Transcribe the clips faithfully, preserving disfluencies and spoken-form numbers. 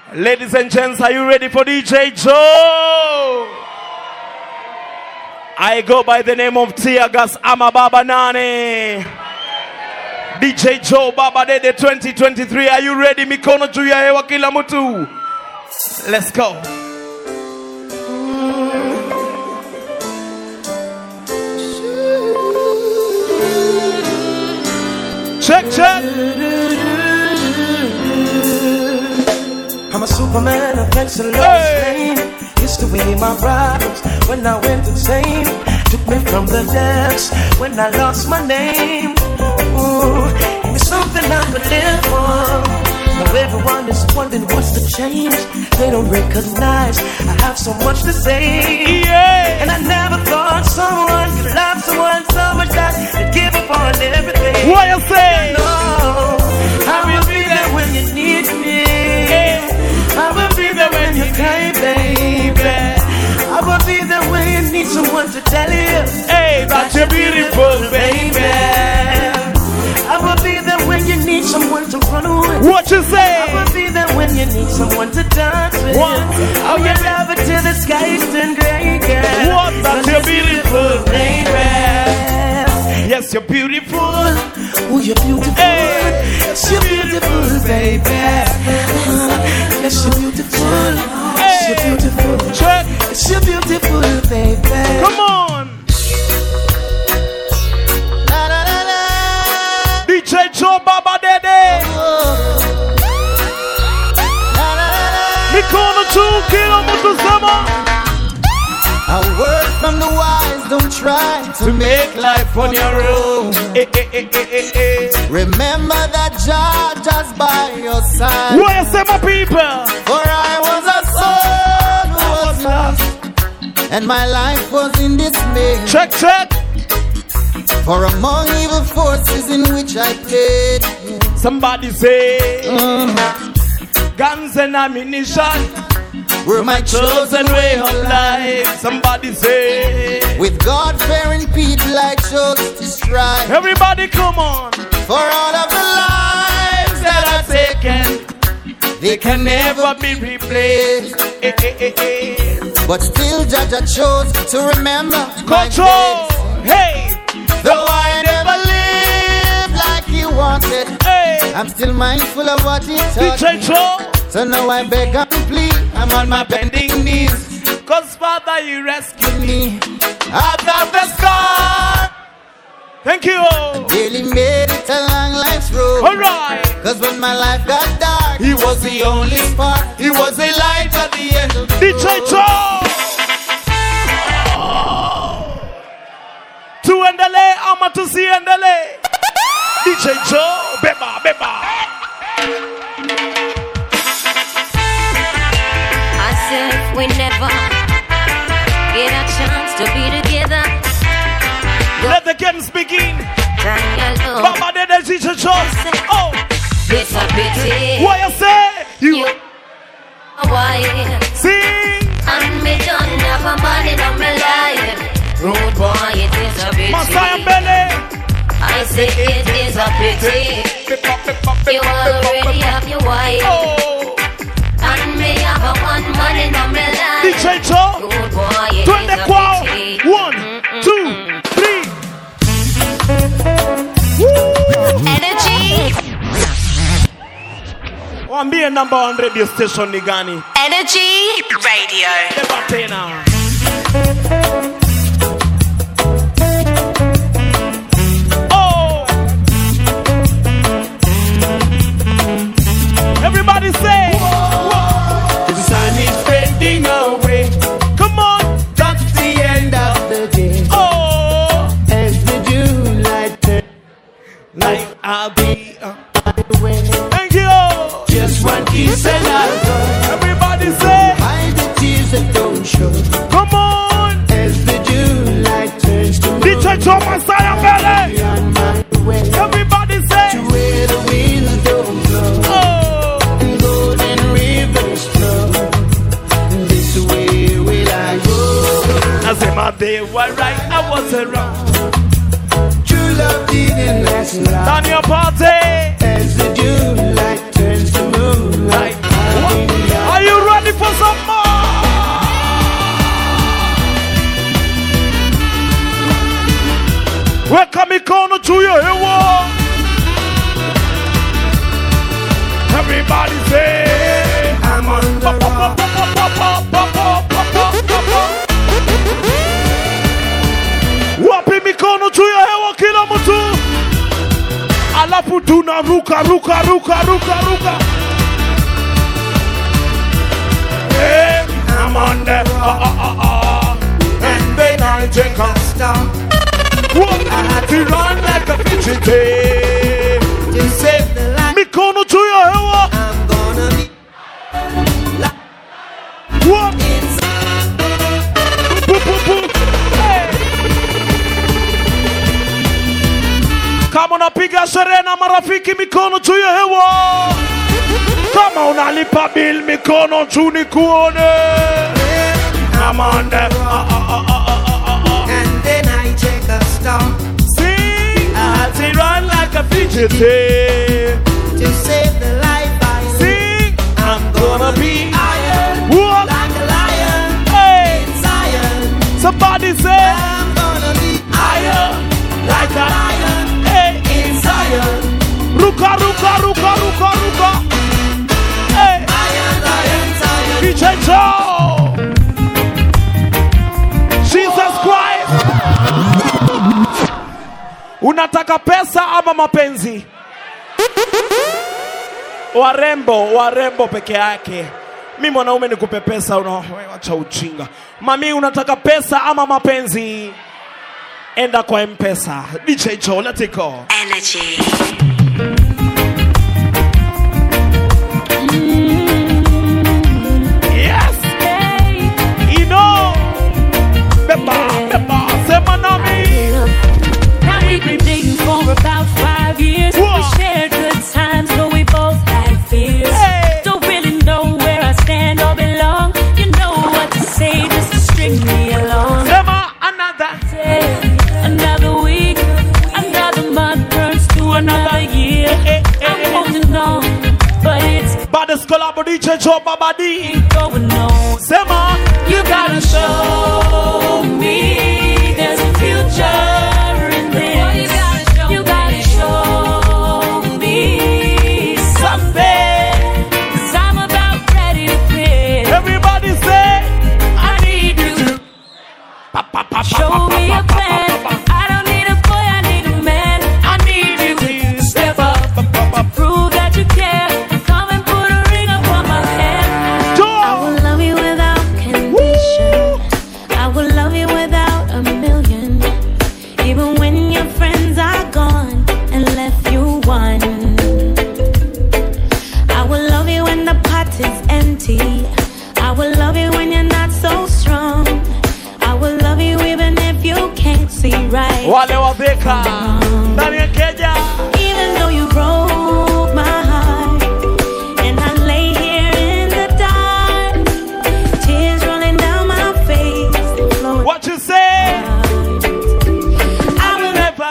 Ladies and gents, are you ready for D J Joe? I go by the name of Tiagas Amababa Nane. D J Joe Baba Dede twenty twenty-three. Are you ready? Mikono juu ya hewa kila mtu. Let's go. Check, check. I'm a Superman, a thanks and love's name. Used to be my problems when I went insane. Took me from the depths when I lost my name. Ooh, it was something I could live for. Now everyone is wondering what's the change. They don't recognize I have so much to say. Yeah. And I never thought someone could love someone so much that they'd give up on everything. What you say? No, I will be there when you need me. I will be there when you cry, baby. I will be there when you need someone to tell you, hey, that you're beautiful, baby. I will be there when you need someone to run with. What you say? I will be there when you need someone to dance with. What? Oh, you love it till the skies turn gray, girl. What? That you're beautiful, baby. Yes, you're beautiful. Oh, you're beautiful. Hey. Yes, you're beautiful, baby. Yes, you're beautiful. Hey. Yes, you're beautiful. Check. Yes, you're beautiful, baby. Come on. La, la, la, la. D J Joe Baba Dede. Mikono two kilo mutuzama. A word from the wise, don't try to, to make life on your own. Eh, eh, eh, eh, eh, eh. Remember that God just by your side. What you say, my people? For I was a son who was lost, and my life was in dismay. Check, check. For among evil forces in which I played. Somebody say, mm. guns and ammunition were my chosen way of life. Somebody say, with God-fearing people I chose to strive. Everybody come on. For all of the lives that I've taken, they can never be replaced. Eh, eh, eh, eh. But still Judge I chose to remember control. Hey, though I never lived like he wanted, hey, I'm still mindful of what he taught me. So now I beg and plead, I'm on my bending knees, cause Father you rescued me out of the scar. Thank you. Daily made it a long life's road. Alright. Cause when my life got dark, he was the only spark. He was the light at the end of the D J Joe. To endele, ama to see endele. D J Joe, beba, beba. We never get a chance to be together. Let the games begin. Baba did the teacher choice. Oh, it's a pity. What you say? You, you why? Sing. And me don't have a man in my life. Rude boy, it is a pity. Messiah Belly. I say it is a pity. You already have your wife. Oh. And me have a one man in my life. D J Joe, twenty qual, one, two, three. Woo. Energy. Wambie number one radio station ni gani? Energy Radio. Debate now. Oh. Everybody say. Away. Come on, that's the end of the day. Oh, as the daylight turns, like I'll be on the way. Thank you. Just one kiss and I'll go. Everybody say, hide the tears that don't show. Come on, as the daylight turns to D J Joe, Messiah Belly. On my way. Everybody say, to where the winds don't blow. Oh, and golden rivers flow. I said my day was right, I wasn't wrong. True love didn't last long. Down your party, as the daylight turns to moonlight. Right. ruka, ruka, ruka, ruka, ruka, ruka. Hey, I'm on the uh, uh, uh, uh. And then I take a stop. What? I had to run like a fidget to save the life. Mikono juu ya hewa. I'm gonna be what? Boop, boop, boop. Hey. Kama unapiga sherehe na marafiki, mikono juu ya hewa. Kama unalipa bill, mikono juu nikuone. I'm on the uh, uh, uh, uh, uh, uh. And then I take a stop. Sing, I say run like a fidget to save the life I sing, I'm gonna be iron, what? like a lion, Hey, in Zion. somebody say I'm gonna be iron, like a lion, hey, in Zion. ruka, ruka, ruka, ruka, ruka. Hey, Iron, lion, Zion. D J Joe, Jesus Christ. Unataka pesa ama mapenzi? Warembo, warembo peke yake. Mimi mwanaume nikupe pesa, unawacha ujinga. Mami, unataka pesa ama mapenzi? Enda kwa M-Pesa. D J Joe, let it go. Energy. Yes. You know. Beba, beba, sema nami. Now we've been dating for about five years. Whoa. We shared good times, but we both had fears. Hey. Don't really know where I stand or belong. You know what to say just to string me along. Sema another. Day, another week, another month turns to another year. Eh, eh, I'm eh. holding on, but it's Baddest collabo D J Joe Baba D. going on. Sema. You gotta show me there's a future in this. You gotta show me something, 'cause I'm about ready to quit. Everybody say. I need you to show me a plan. I don't need a boy, I need a man. I need you to step up, prove that you care. Come and put a ring upon my hand. I will love you without condition. I will love you without a million. Even when your friends are gone and left you one. I will love you when the pot is empty. I will love you when you're not so strong. I will love you even if you can't see right. Wale wabeka. Ndani ya keja. Even though you broke my heart, and I lay here in the dark, tears rolling down my face, flowing. What you say? I will Never.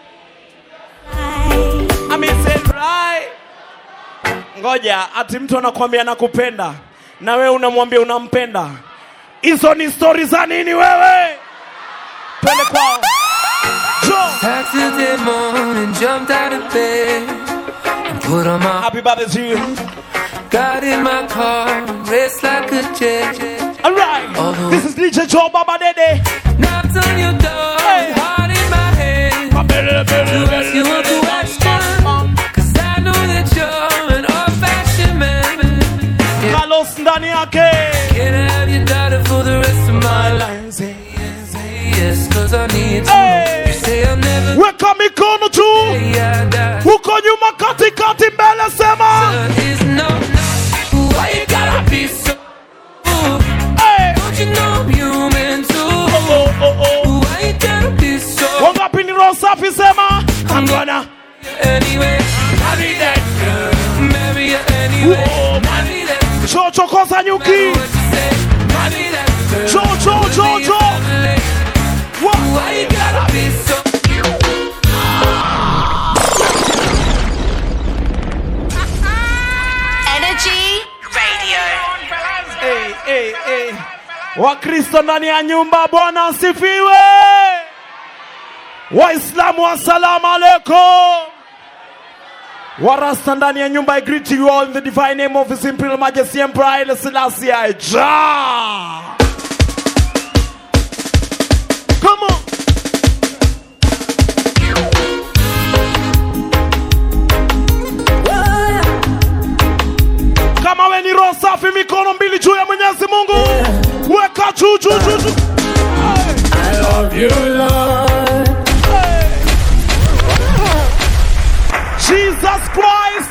lie. I mean say right. Ngoja, ati mtu anakuambia nakupenda na wewe unamwambia unampenda. Hizo ni stories za nini wewe? Twende kwao. Joe. Saturday morning, jumped out of bed and put on my Happy birthday to you. got in my car, raced like a jet. All right. This is D J Joe Baba Dede. Knocked on your door, Hey. heart in my hand. To ask you a question, 'cause I know that you're an old-fashioned man. Yeah. Carlos ndani yake. Can I have your daughter for the rest of my life? Say yes, say yes, 'cause I need to. Hey. You say I'll never Weka mikono juu. say I die. Huko nyuma kati kati mbele sema. There is no, no. Why you gotta be so? Hey. Don't you know I'm human too? Oh oh oh. Why you gotta be so? Wangapi ni roho safi sema. I'm gonna. Anyway, marry that girl. Marry her anyway. Whoa. Marry that girl. Chocho kosa nyuki. What you say? Marry that girl. Jo jo jo jo. What? Why you gotta be so? Energy Radio. Hey, hey, hey. Wakristo ndani ya nyumba, Bwana asifiwe. Waislamu assalamu alaikum. Warasta ndani ya nyumba, I greet you all in the divine name of His Imperial Majesty Emperor Haile Selassie I. Ja. Come on. wenye roho safi, mikono mbili juu ya Mwenyezi Mungu. Weka juu juu juu juu. I love you, Lord. Hey. Jesus Christ.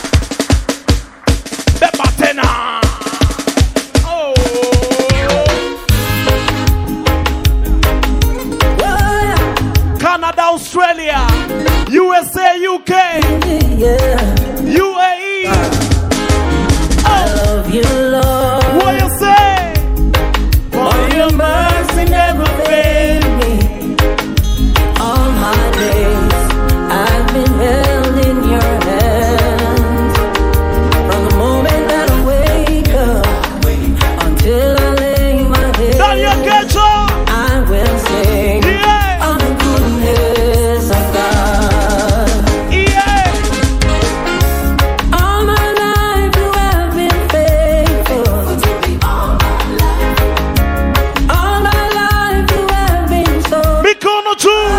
Beba tena. Oh. Canada, Australia, U S A, U K, Yeah. U A E. I love you, Lord. What you say? For your mercy never failed me. All my days I've been held in your hands. From the moment that I wake up until I lay my head, Daniel Kecho. I will sing Yeah. of the goodness of God. Yeah. All my life you have been faithful. All my life you have been so Mikono juu.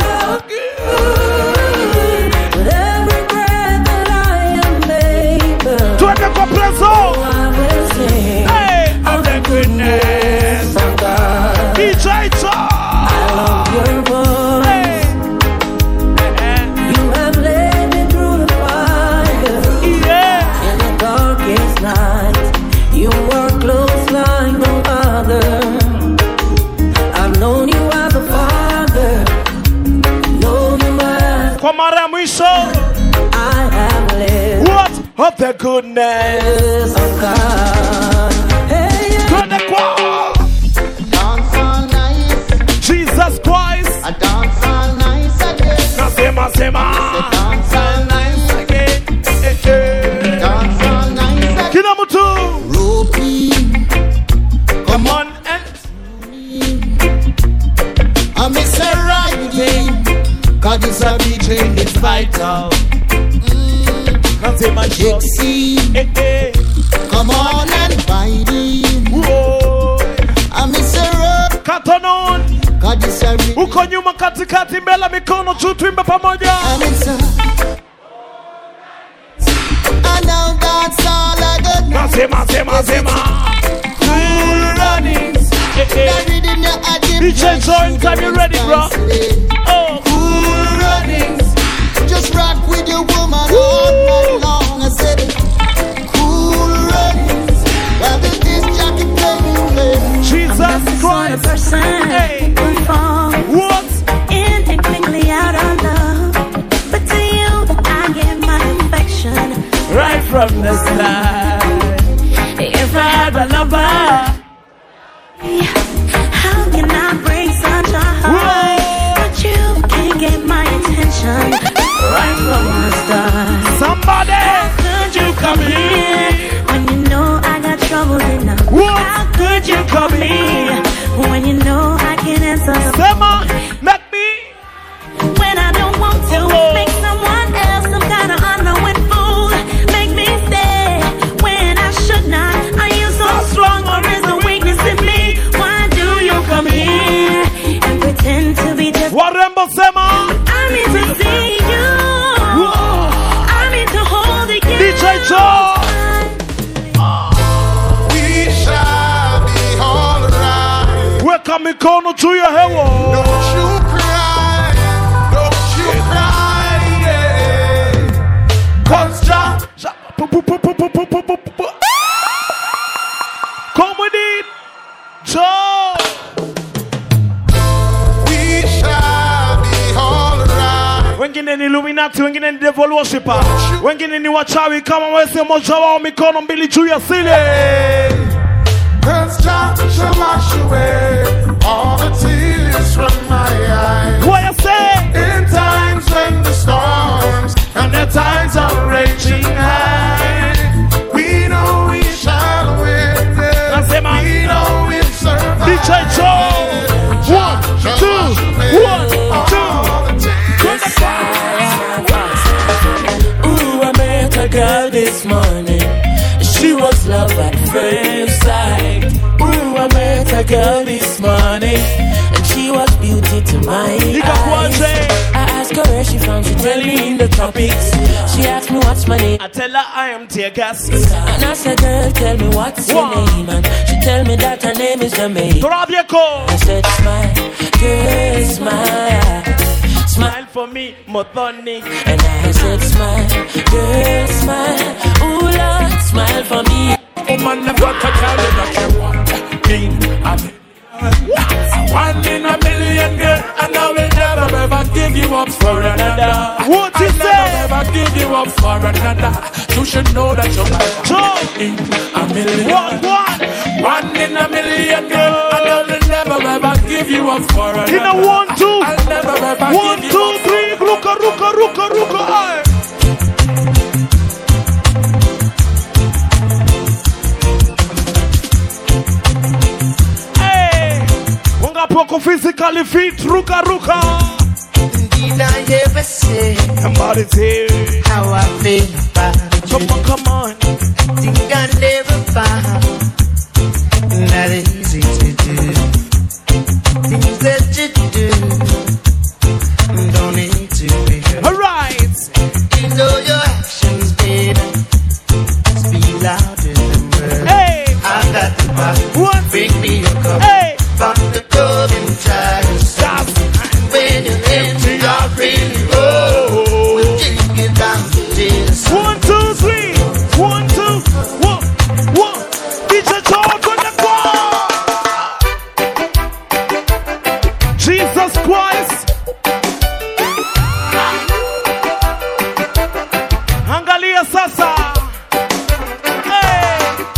good. With every breath that I am able, Twende kwa preso. I will sing Hey. of the goodness of God. D J Cha. I love your voice. Hey. You have led me through the fire. Yeah. In the darkest night, you were close like no other. I've known you as a father, known you as Kwa mara ya mwisho. I have lived What of the goodness? of God. Hey, yeah. Twende kwa Dance all nice, Jesus Christ. I dance all nice again. Nasema sema. Dance all nice again. Eh, eh. Dance all nice again. Kila mtu. Ropey, Come on and I miss a riding, cause it's a D J, it's vital. nasema shot. Dixie, Eh, eh. come on and fight it. Whoa. I miss a rope, Katonon. cause it's a rhythm. Uko nyuma katikati mbele mikono juu tuimbe pamoja. I miss a and now that's all I got now. Nasema sema sema. Cool runnings, Eh, the eh. rhythm you are giving D J Joy, time you ready, bro? Oh. Cool runnings, just rock with your woman all night long. I said, cool runnings, while the disc jockey playing. Jesus Sort of Christ. person Hey. who falls What? in and quickly out of love. But to you, I give my affection. Right from the start. If I had a lover. How can I break such a heart? But you can't get my attention right from the start. Somebody. Could you come here when you know I got trouble enough? What? How could you come here when you know I can answer the Sema. Make me. when I don't want to? Oh. Make someone else some kind of unknown fool. Make me stay when I should not. Are you so strong or is the weakness in me? Why do you come here and pretend to be just? Warembo sema. I need to see you. I need to hold it. D J Joe. We shall be all right. Weka mikono juu ya hewa. Don't you cry, don't you cry, yeah. Cause Jah, Ja- pu- pu- pu- pu- pu- pu- pu- pu- pu- Come with it. Joe. we shall be all right. Wengine ni Illuminati, wengine ni devil worshipper, wengine ni wachawi kama wewe mmoja wao, mikono mbili juu ya sile. Cause Jah shall wash away all the tears from my eyes. What you say? In times when the storms and the tides are raging high, we know we shall win. Nasema. We know we'll survive. D J Joe. One, two, one, two. Ooh, I met a girl this morning. She was love at first sight. Ooh, I met a girl this morning, and she was beauty to my eyes. Ikakuaje? I asked asked her where she from, she tell me in the tropics. She asked me what's my name, I tell her I am tear gas. and I said, girl, tell me what's your Wow. name, and she tell me that her name is Jamaica. Trabieko. I said, smile, girl, smile, smile, Smile for me, Mothoni. and I said, smile, girl, smile, ooh Lord, smile for me. Woman never to tell you that you want in a million. One in a million, girl, and I will never ever give you up for another. What you I'll say? never ever give you up for another. You should know that you're Joe. in a million. One, one. One in a million, girl, and I will never ever give you up for another. In a one, two. I'll never ever One, give you two, up. three. Ruka, ruka, ruka, ruka. Aye. Hey. Wangapoko physically fit. Ruka, ruka. Did I ever say Somebody's here. how I feel about you? Come on, come on. Think I never found not easy to do. Things that you do don't need to be heard. All right. You know your actions, baby, speak louder than words. Hey. I got the power. One. Bring me a cup. Hey. Pop the club and try to stop. When you're empty, I really roll. We'll take it down to this. One, two, three. One, two. One, one. D J George on the ground. Jesus Christ. Angalia sasa. Hey.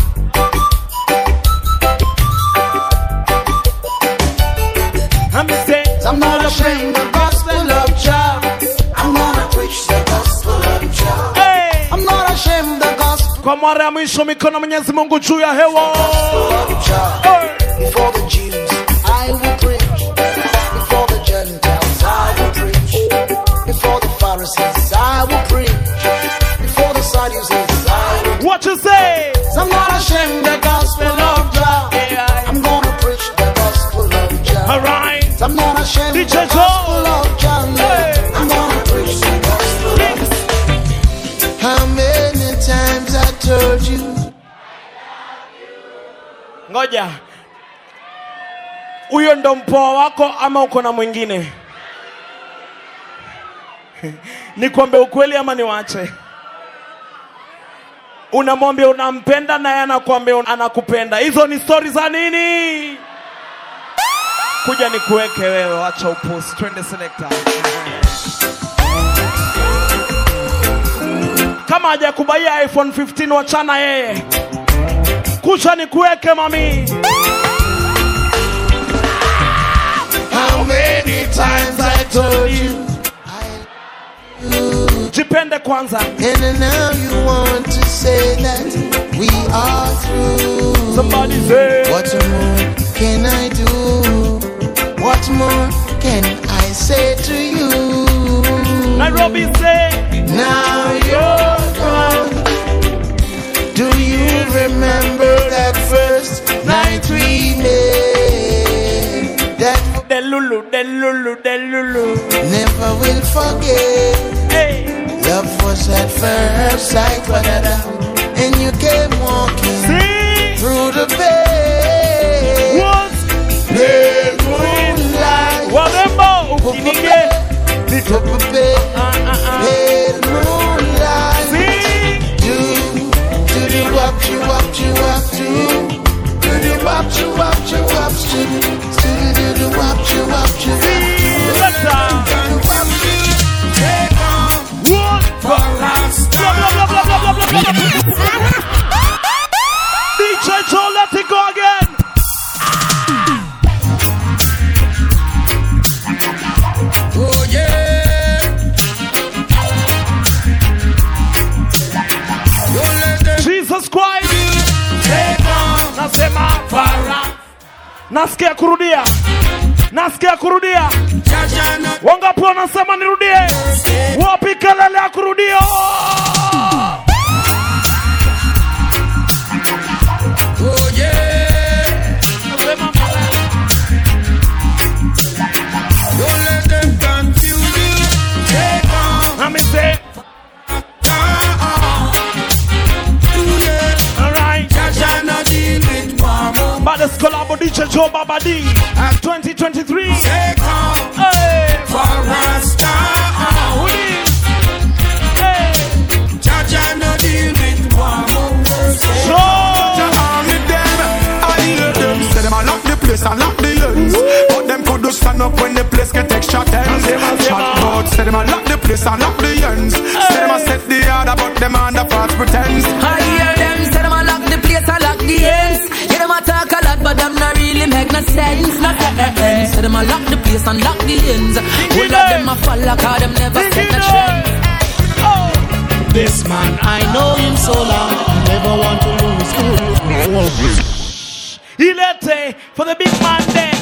I'm saying. I'm not ashamed of the gospel of Jah. I'm gonna preach the gospel of Jah. Hey. I'm not ashamed of the gospel Kwa mara ya mwisho mikono Mwenyezi Mungu juu ya hewa. of Jah. Hey. Before the Jews, I will preach. Before the Gentiles, I will preach. Before the Pharisees, I will preach. Before the Sadducees, I will. What you say? I'm not ashamed of the gospel of Jah. I'm gonna preach the gospel of Jah. All right. I'm not ashamed D of J the gospel of Jah. Hey. I'm gonna preach the gospel of How many times I told you? Ngoja. Huyo ndo mpoa wako ama uko na mwingine? Nikwambie ukweli ama niwache? Unamwambia unampenda na yeye anakuambia anakupenda. Hizo ni story za nini? Kuja nikuweke wewe, acha upusi. Twende selector. Kama hajakubaia iPhone fifteen wachana yeye. Kuja nikuweke mami. How many times I told you? Jipende kwanza. And now you want to say that we are through. Somebody say. What more can I do? What more can I say to you? Nairobi say. Now you're gone. Do you remember that first night we made? That Delulu, delulu, delulu. never will forget. Hey. Love was at first sight, and you came walking See. through the bay. What? Pale moonlight, Whatever. Ukinige. little bay. Pale moonlight, See. do do the wap you wap you wap do, do the wap you wap you wap do, do do the wap you wap you wap. Selector. Take on What? for us. Blah, blah, blah, blah, blah, blah, blah, blah. D J Joe, let it go again. Oh yeah. Don't let them Jesus Christ. take on. Nasema para. Nasikia kurudia. Nasikia kurudia. Jaja not Wangapi wanasema nirudie? Wapi kelele ya kurudia? oh yeah. Nasema para. Don't let them confuse you. Joe Baba D, twenty twenty-three. Take off Hey, for Rasta. hey, Jaja no deal with one more. so Army them, I hear them say them a lock the place and lock the ends. But them could do stand up when the place get extra tense. Chat about say them a lock the place and lock the ends. Say them a set the order but them under false pretense. I hear them say them a lock the place and lock the ends. Hear them a talk a lot but them not really make no sense. Not sense. Say them a lock the place and lock the ends. All of them a follow cause them never set a trend. This man, I know him so long, never want to lose. Ilete for the big man there.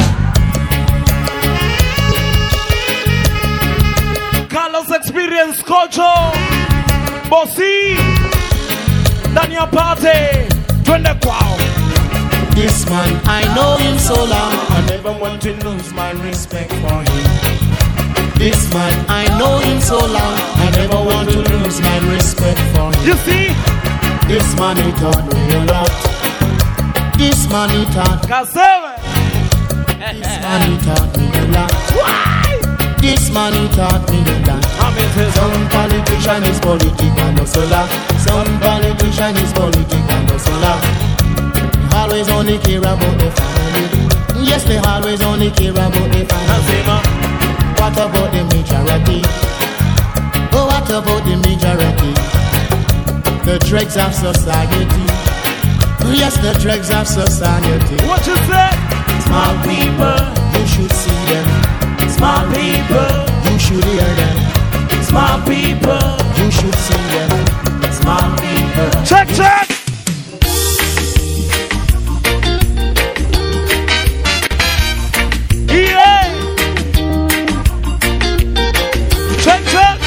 Carlos Experience, Kojo, Bossy, Daniel Party, Twende Kwao. This man, I know him so long, I never want to lose my respect for him. This man, I know him so long, I never want to lose my respect for him. You see? This man, he taught me a lot. This man, he taught me. Kaseve. This man, he taught me a lot. Why? This man, he taught me a lot. Some politician is political, no solar. Some politician is political, no solar. They always only care about the family. Yes, they always only care about the family. What about the majority? Oh, what about the majority? The dregs of society. Yes, the dregs of society. What you say? Small people, you should see them. Small people, you should hear them. Small people, you should see them. Small people. Check, check. Yeah. Check, check.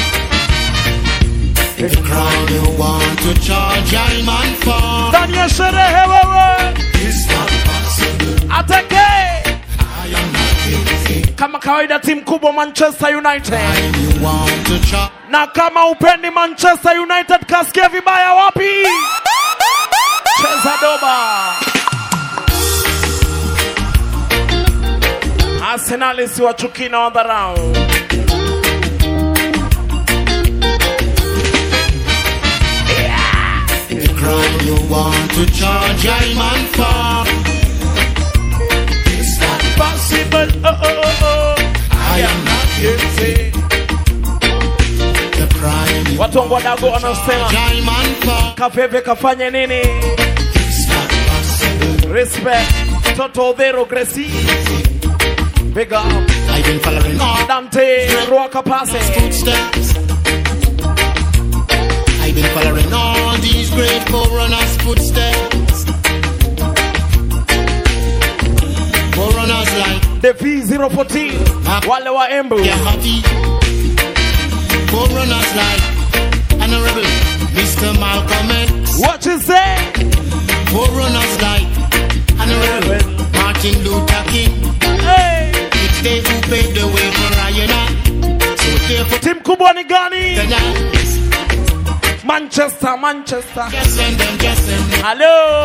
The crown you want to charge a man for Daniel Shere, hewewe. is not possible. Atake. I am not guilty. Kama kawaida timu kubwa Manchester United. And you want to charge. Na kama upendi Manchester United kasikia vibaya wapi? Cheza doba. Arsenal si wachuki na wadharau. The crown you want to charge a man for is not Possible, oh oh oh oh. I am not guilty. The crime you Watu wangu wadago wanasema charge a man for Kafeve kafanye nini? is not possible. Respect. Toto Vero Gracie. Big up. I've been following all Dante Ruaka Pase. footsteps. I've been following all these great forerunners' footsteps. Forerunners like The V zero one four. Wale wa Embu. Yahati. Forerunners like Honorable Mister Malcolm X. What you say? Forerunners like Honorable Martin Luther King. Hey. It's they who paved the way for Rihanna. So therefore, Team kubwa ni gani? tonight, Manchester, Manchester. just send them, just send them. Hello.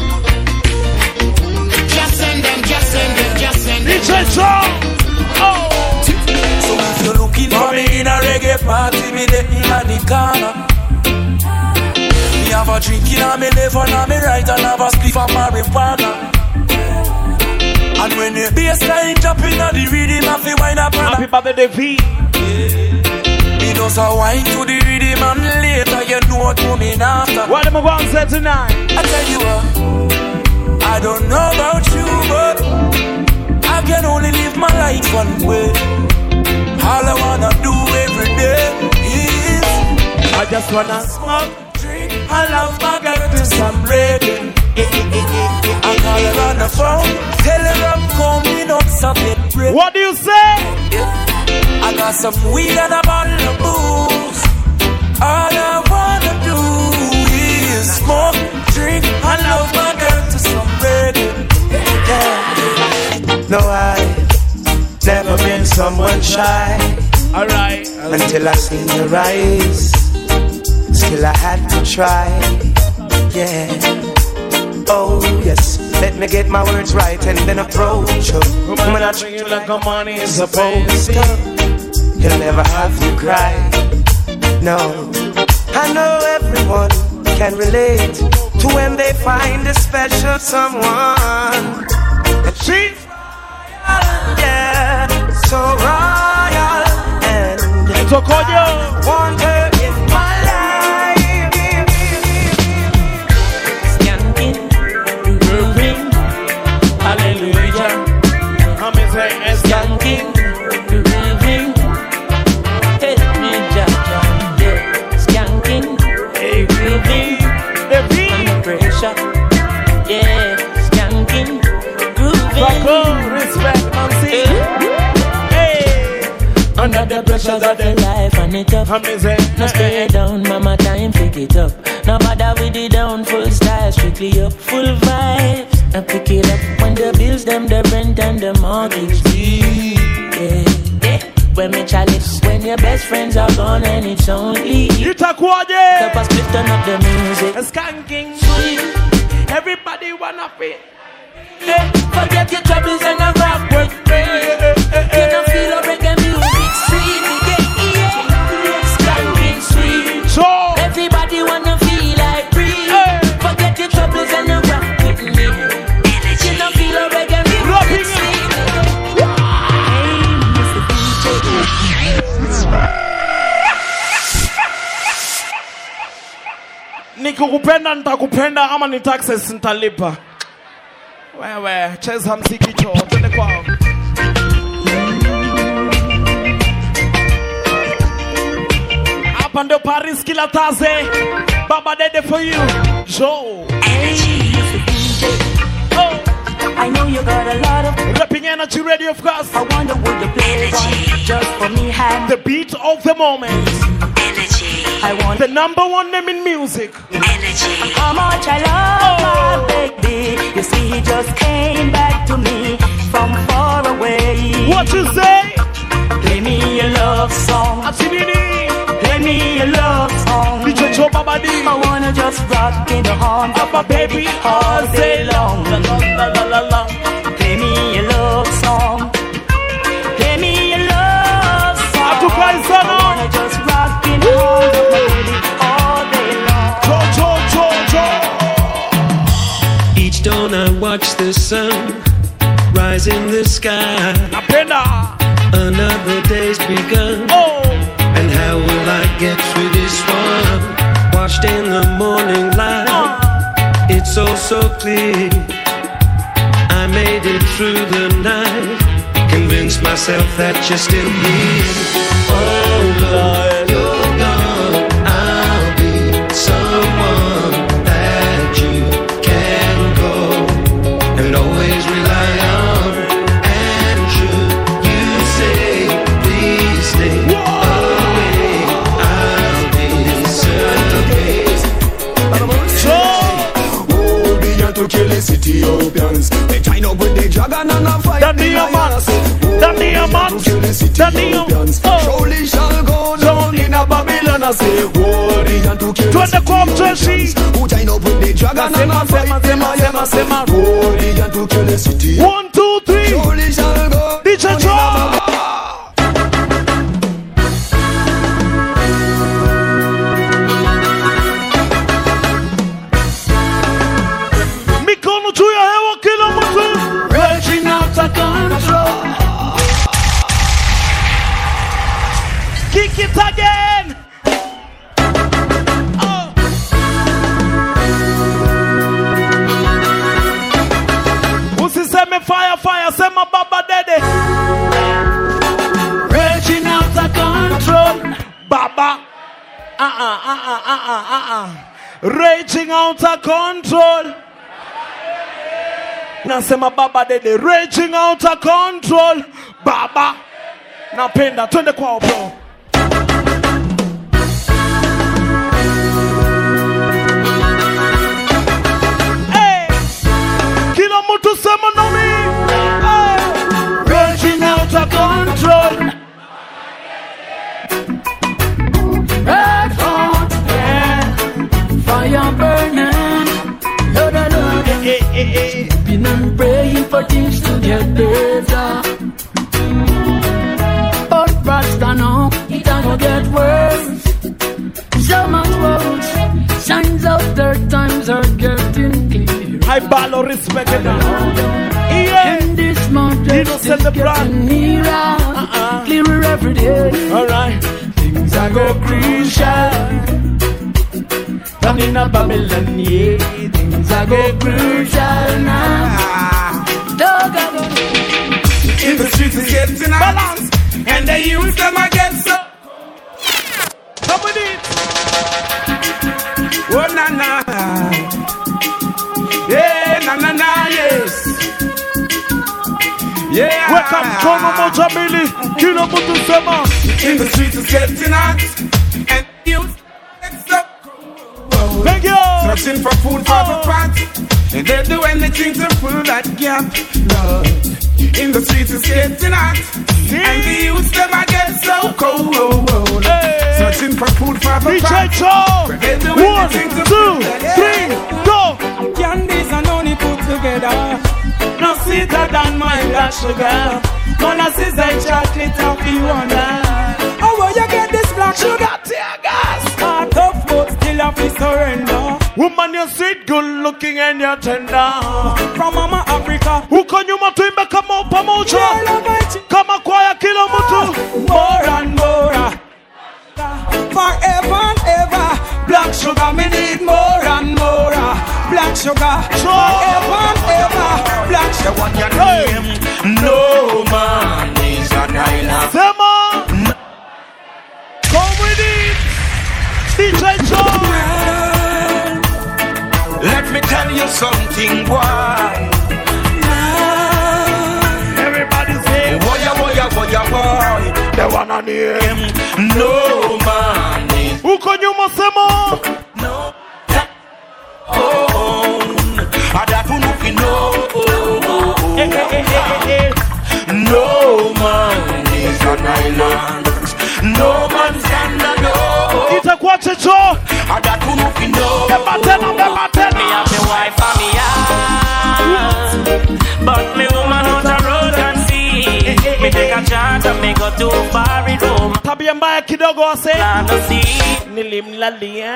Just send them, just send them, just send them. D J Joe. Oh. So if you're looking for me in a reggae party, me there in the corner. Me have a drink in a me left and a me right and have a spliff of marijuana. And when the bassline jumping on the rhythm, I feel wind up Happy and birthday, V. me does a wine to the rhythm and later you know what coming after. What am I going to say tonight? I tell you what, I don't know about you, but I can only live my life one way. All I wanna do every day is I just wanna smoke. drink. I love my girl to some reggae. I call her on the phone, tell her I'm coming up some bread. What do you say? I got some weed and a bottle of booze. All I wanna do is smoke, drink. I love my girl to some reggae. Yeah. No, I never been someone shy Alright. until I seen your eyes. Still I had to try. Yeah. Oh yes, let me get my words right and then approach you. When I treat you like a man is supposed to, he'll never have to cry. No, I know everyone can relate to when they find a special someone. And she's royal, yeah, so royal, and I want her in my life. Skanking, grooving, hallelujah. I'm saying Skanking, grooving, help me, Jaja. Yeah, skanking, grooving, under pressure. Yeah, skanking, grooving. Respect, man, see. Under the pressures of the life and it up. No stay down, mama, time pick it up. No bother with the down, full style, strictly up, full vibes. And pick it up when the bills, them, the rent and the mortgage. Yeah, yeah. When me chalice, when your best friends are gone and it's only you. Itakuaje. Stop us, split turn up the music. Skanking, everybody wanna pay. Hey, forget your troubles and a rock with me. You don't feel a reggae music, sweet, yeah, yeah. Skanking sweet. So everybody wanna feel like free. Hey. Forget your troubles and a rock with me. You don't feel a reggae music, sweet. Hey, Mister D J. nikikupenda nitakupenda ama ni taxes nitalipa. Wewe cheza mziki cho twende kwao. Hapa ndio Paris kila taze. Baba Dede for you. Joe. Oh. I know you got a lot of Rapping Energy Radio, of course. I wonder would you play one just for me and The beat of the moment. I want The number one name in music. how much I love my baby. You see, he just came back to me from far away. What you say? Play me a love song. Absolutely. Play me a love song. D J Joe Baba D. I wanna just rock in the arms of my baby all day long. La, la, la, la, la, la. Play me a love song. Play me a love song. Atukai I sana. wanna just rock in the arms of my baby all day long. Joe, Joe, Joe, Joe. Each dawn I watch the sun rise in the sky. Napenda. Another day's begun. Oh. And how will I get through this one? Washed in the morning light. It's so, so clear. I made it through the night. Convinced myself that you're still here. Oh Lord, you're gone. I'll be someone that you can call and always rely on. And should you say, please stay away, I'll disappear. Who began to kill the Ethiopians? They join up with the dragon and a fight. The diamond, the diamond, the diamond. Oh. Surely shall go down in a Babylon. I say, who began to kill the Twende kwa mcheshi. Who join up with the dragon and a fight. Sema, sema. Who began to kill the Ethiopians? One, two, three. Surely shall go D J down in a Joe. Babylon. Mikono juu ya hewa kila mtu. Raging out of control. Kick it again. Oh. Usiseme fire fire, sema Baba Dede. Raging out of control. Baba. Uh-uh, uh-uh, uh-uh, uh-uh. Raging out of control. Nasema Baba Dede. Raging out of control. Baba. Napenda. Twende kwao bro. Hey. Kila mtu sema nami. Hey. Raging out of control. Red hot, yeah. Fire burning. Load a load. Hey, hey, hey. Been a for things to get better. But Rasta now, it ain't get worse. So much worse. Signs of third times are getting clear. I value respect it now. And this mountain is getting nearer, uh-uh. clearer every day. Alright, things are go crucial. Down in a Babylon, yeah. Things are go crucial now. Dog in the streets is getting balance, and they use them against so. Come with it. Oh na na, yeah na na na yes, yeah. Welcome, Kono Moja Billy, Kilo Mutu Sema. In the streets is getting hot, and you so. Thank you. Searching for food for the pot, and they do anything to fill that gap. Lord, in the streets is getting hot, and the youth them I get so cold. Hey. Searching for food for the D J pot. Joe. One, two, three, go. Candies and honey put together, no sweeter than my black sugar. Gonna see the chocolate of you wonder. Oh, where you get this black sugar? Tear gas. Heart of food still have to surrender. Woman, you're sweet, good looking, and you're tender. From Mama Africa. Who can you want to imbe come up, Pamocha? Come a choir, kilo mutu. More and more. Forever and ever. Black sugar, me need more and more. Black sugar. Forever and ever. Black sugar. What your name? No man is an island. Sema. Come with it. D J Joe. Let me tell you something, boy. Everybody say, boy, boy, boy, boy. The one on him. No man is. Who can you must say more? No. Oh, I don't know if you know. No man is an island. No man's gonna know. It's a quarter Joe. I don't know if you know. The button, the button. Me have me wife and me house, but me woman out the road and see. Me take a chance and me go too far in home. Tabia mbaya kidogo ase. Land to see. Nilimlalia.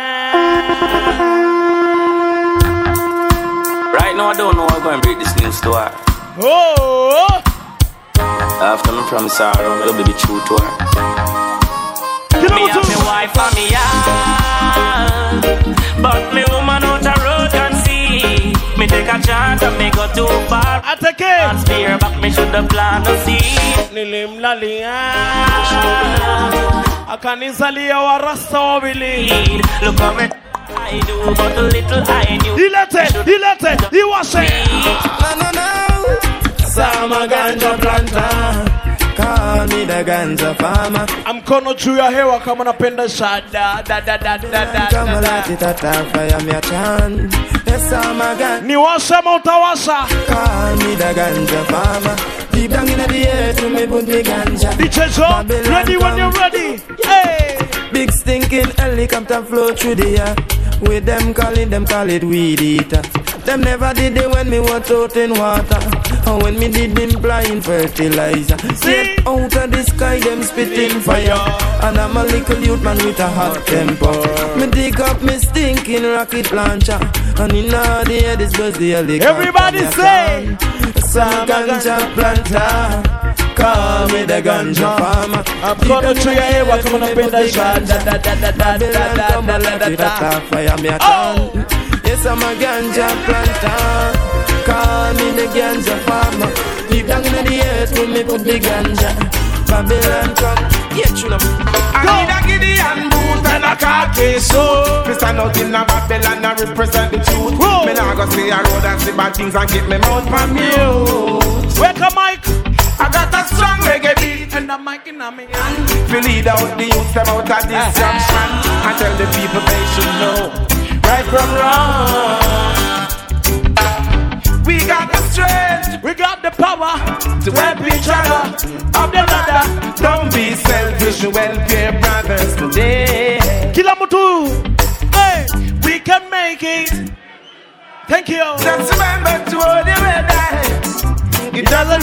Right now I don't know how I'm going to break this news to her. Oh. After me promise her, I'll be true to her. Me have me wife and me house, but me woman out the road and see. Me take a chance and me go too far. I take it. And spear back me should have planned to see. Nilimlalia. Akanizalia wa rasta wawili. Look how me I do, but a little I knew. He let it, he let it, he was it. No, no, no. Sama ganja planter. Call me the ganja farmer. I'm Kono juu ya hewa kama napenda shada. Da da da da da Kama lati tata fire me a chan. Yes, sama ganja. Ni washa ma utawasha. Call me the ganja farmer. Deep down in the air to me put the ganja. D J Joe, ready when you're ready. Hey. Big stinking helicopter flow through the air. With them calling them call it weed eater. Them never did it when me was out in water. And when me did them blind fertilizer. See, out of the sky them spitting fire. And I'm a little youth man with a hot temper. Me dig up me stinking rocket launcher. And in all the air this was the helicopter. Everybody say, some ganja planter. Call me the ganja farmer. I'm gonna try your hair, what I'm gonna pay the shot. Da da da da da da da da da da. Oh! Yes, I'm a ganja planter. Call me the ganja farmer. Deep down in the earth when me put the ganja. Babylon come, yeah, true enough. I need a Gideon boot and a khaki suit. Me stand out in a Babylon and represent the truth. Me nah go see a road and see bad things and keep me mouth from mute. Welcome, Mike. I got a strong reggae beat and a mic in my hand. To lead out the youth them out of this junction and tell the people they should know right from wrong. We got the strength, we got the power to help each other up the ladder. Don't be selfish, help your brothers today. Kila mutu, hey, we can make it. Thank you. Just remember to hold your red eye.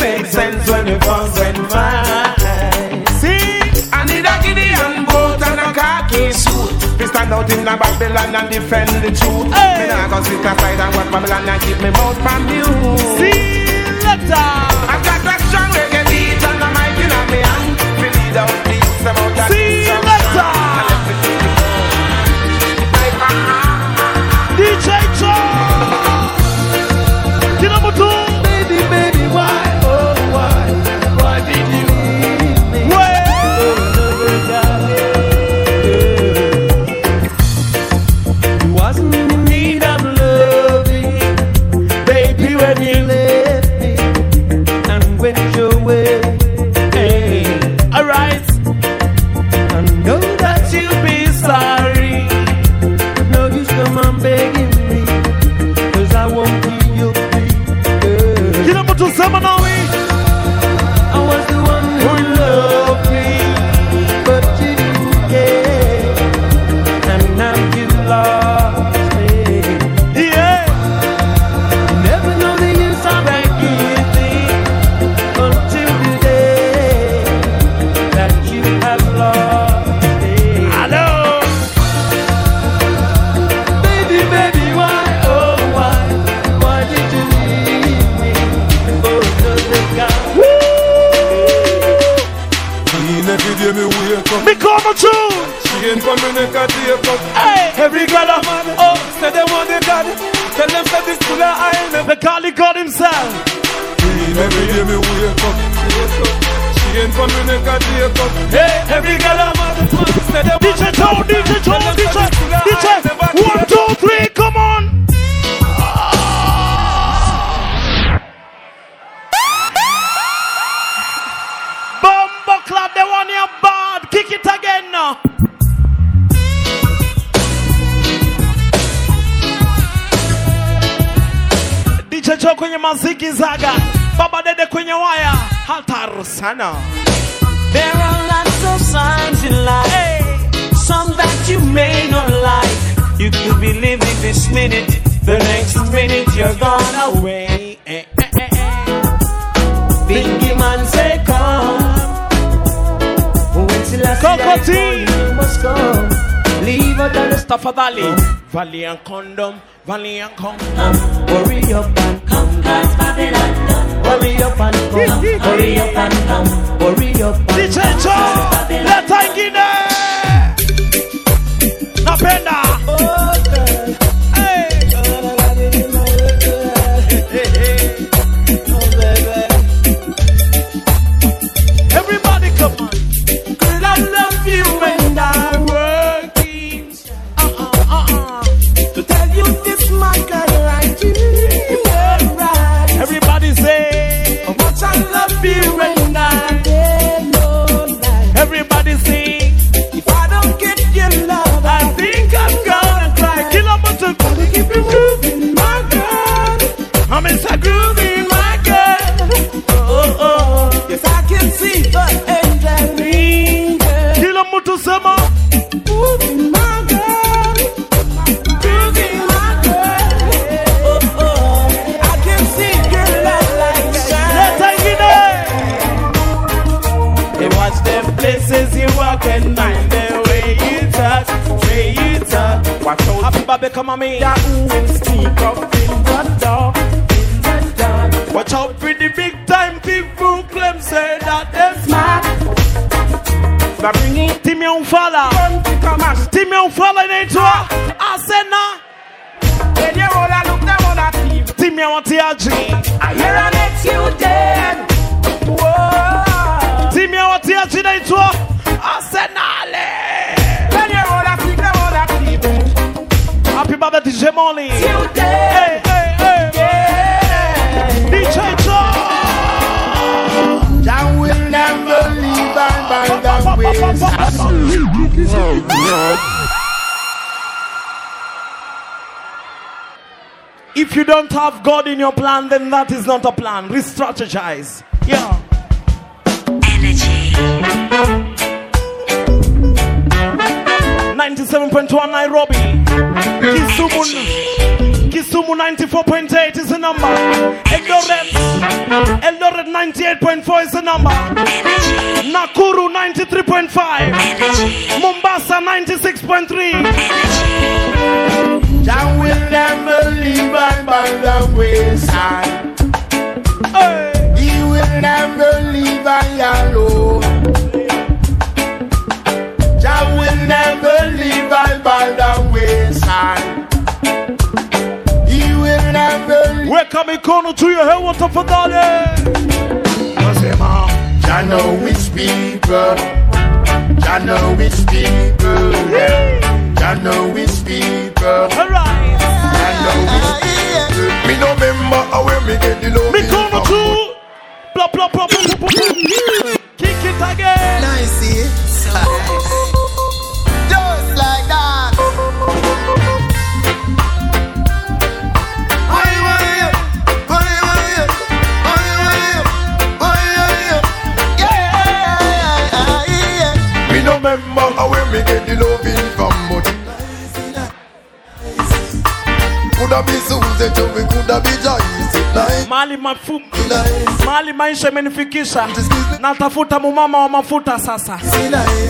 make sense when you fuss and fight. See, I need a Gideon boat and a khaki suit. We stand out in the Babylon and defend the truth. Hey. Me nah go sit aside and watch Babylon and keep me mouth from you. See, later. I got that strong reggae beat and the mic in my hand. We lead out beats about that. See, later. D J Joe. Kinamutu. Baby, baby, why, oh, why, why did you leave me? Why? You wasn't in need of loving, baby, when you left me and went your way. Hey, alright. I know that you'll be sorry. No use come on begging me, 'cause I won't be your free girl. Get up to Samanawi. I was the one who loved me, but you didn't care, and now you lost me. Yeah. Never know the use of that giving until the day that you have lost me. Hello. Baby, baby, why, oh, why, why did you leave me? Oh, does it got Every day me wake up, Me come on too. she ain't coming in a take up. Hey, every girl of man, oh, say they want the God. Tell them that this full of iron. the Kali God himself. Every day me wake up, she ain't coming in a take up. Hey, every girl of man, say they D J Joe, D J Joe, D J, D J. One, two, three, come on. Bumbo clap, they want you bad. Kick it again now. D J Joe kwenye maziki zaga. Baba Dede kwenye waya. Haltar sana. There are lots of signs in life, some that you may not like. You could be living this minute, the next minute you're gone away. Eh, eh, eh, eh. Bingy man say come, when till I see you must come. Leave out the Stuff a valley. Valley and condom. Valley and condom. hurry up and come, guys, Babylon done. Hurry up and come, hurry up and come, hurry up and D J Joe, leta ingine. Napenda. Hey. Everybody come on. Girl, I love you and I'm working Uh-uh, uh-uh. to tell you this, my girl, I do right. Everybody say. How much I love you and I dare no lie. Everybody sing. If I don't get your love, I think I'm gonna cry. Kill up with the Gotta keep it moving, my girl. I'm inside Grooving, my girl. Oh, oh, yes, I can see the angel ring, girl. Kill up with the summer. Moving, my girl. Grooving, my girl. Oh, oh, I can see your love like that. Leta ingine. They watch them places you walk and mind the way you talk, way you talk. Watch out, Happy Baby, come on me. that who will sneak up in the dark, in the dark. Watch out for the big time people claim say that them Smart. Now bring it Timmy on fala. on to come and Timmy on fala inaitwa Asena. when you roll and look them on that team. Timmy on Tiaji. I hear an ex you dead. Whoa. Timmy on Tiaji inaitwa Arsenale. When you roll and look them on that team. Happy Baba D J Molly. You Hey, dead. hey, hey. Yeah. D J Joe. I will never leave by by the If you don't have God in your plan, then that is not a plan. Re-strategize. Yeah. Energy. ninety-seven point one Nairobi. Kisumu. Kisumu ninety-four point eight is the number. Eldoret, Eldoret ninety-eight point four is the number. Nakuru ninety-three point five. Mombasa ninety-six point three. I will never leave I by the wayside. Hey. He will never leave I alone. I will never leave I by the wayside. He will never leave. We're coming corner to your head, what the fuck are they? I know which people. I know which people. Yeah. I know which people. Alright. I know which people. Me no remember how when me get the love. Me corner to. Blah blah blah blah blah blah. Kick it again. Nice, eh? Just like that. Me no remember how when me get the loving from but coulda be Susie to me, coulda be Joyce. Mali mafu Mali maisha imenifikisha. Natafuta mumama wa mafuta sasa. Every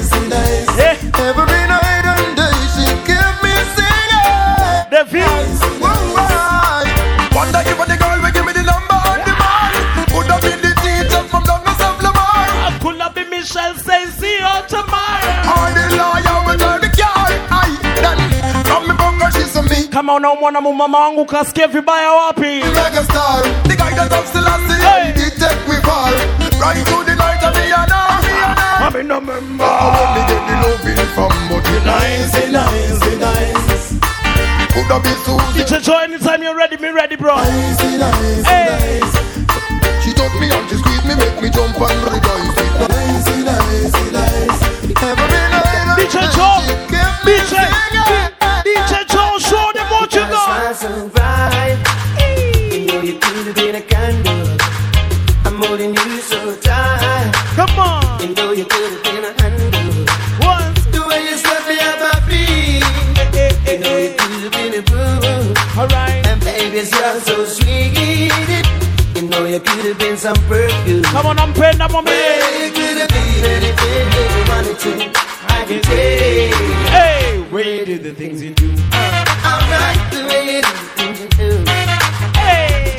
night and day she keep me singing. The views. Wonder if the girl will give me the number and the man. Coulda be the teacher from Douglas of Lamar. Coulda be Michelle say see you tomorrow. Or the lawyer will turn the car. Aye, that from me bunker she's on me. Kama unaumwa na mumama wangu kasikia vibaya wapi? Mega star, the guy that talks the last day. He take we fall right to the night of the honor. I mean no remember when me get the loving from but the nice, the nice, the nice. Coulda be Susie. D J Joe, anytime you're ready, me ready, bro. Nice, the nice, hey. Nice. She touch me and she squeeze me, make me jump and rejoice. Nice, the nice, the nice. Every night D J Joe, D J, D J Joe, show them what you got. So bright, you know you could have been a candle. I'm holding you so tight. Come on, you know you could have been a handle. What? The way you swept me at my feet, you know you could have been a boo. Alright, and baby, you're so sweet. You know you could have been some perfume. Come on, I'm paying that moment. You could have been anything you wanted to. I can take. Hey, where you do the things you do. I'm right the way you do the things you do. Hey,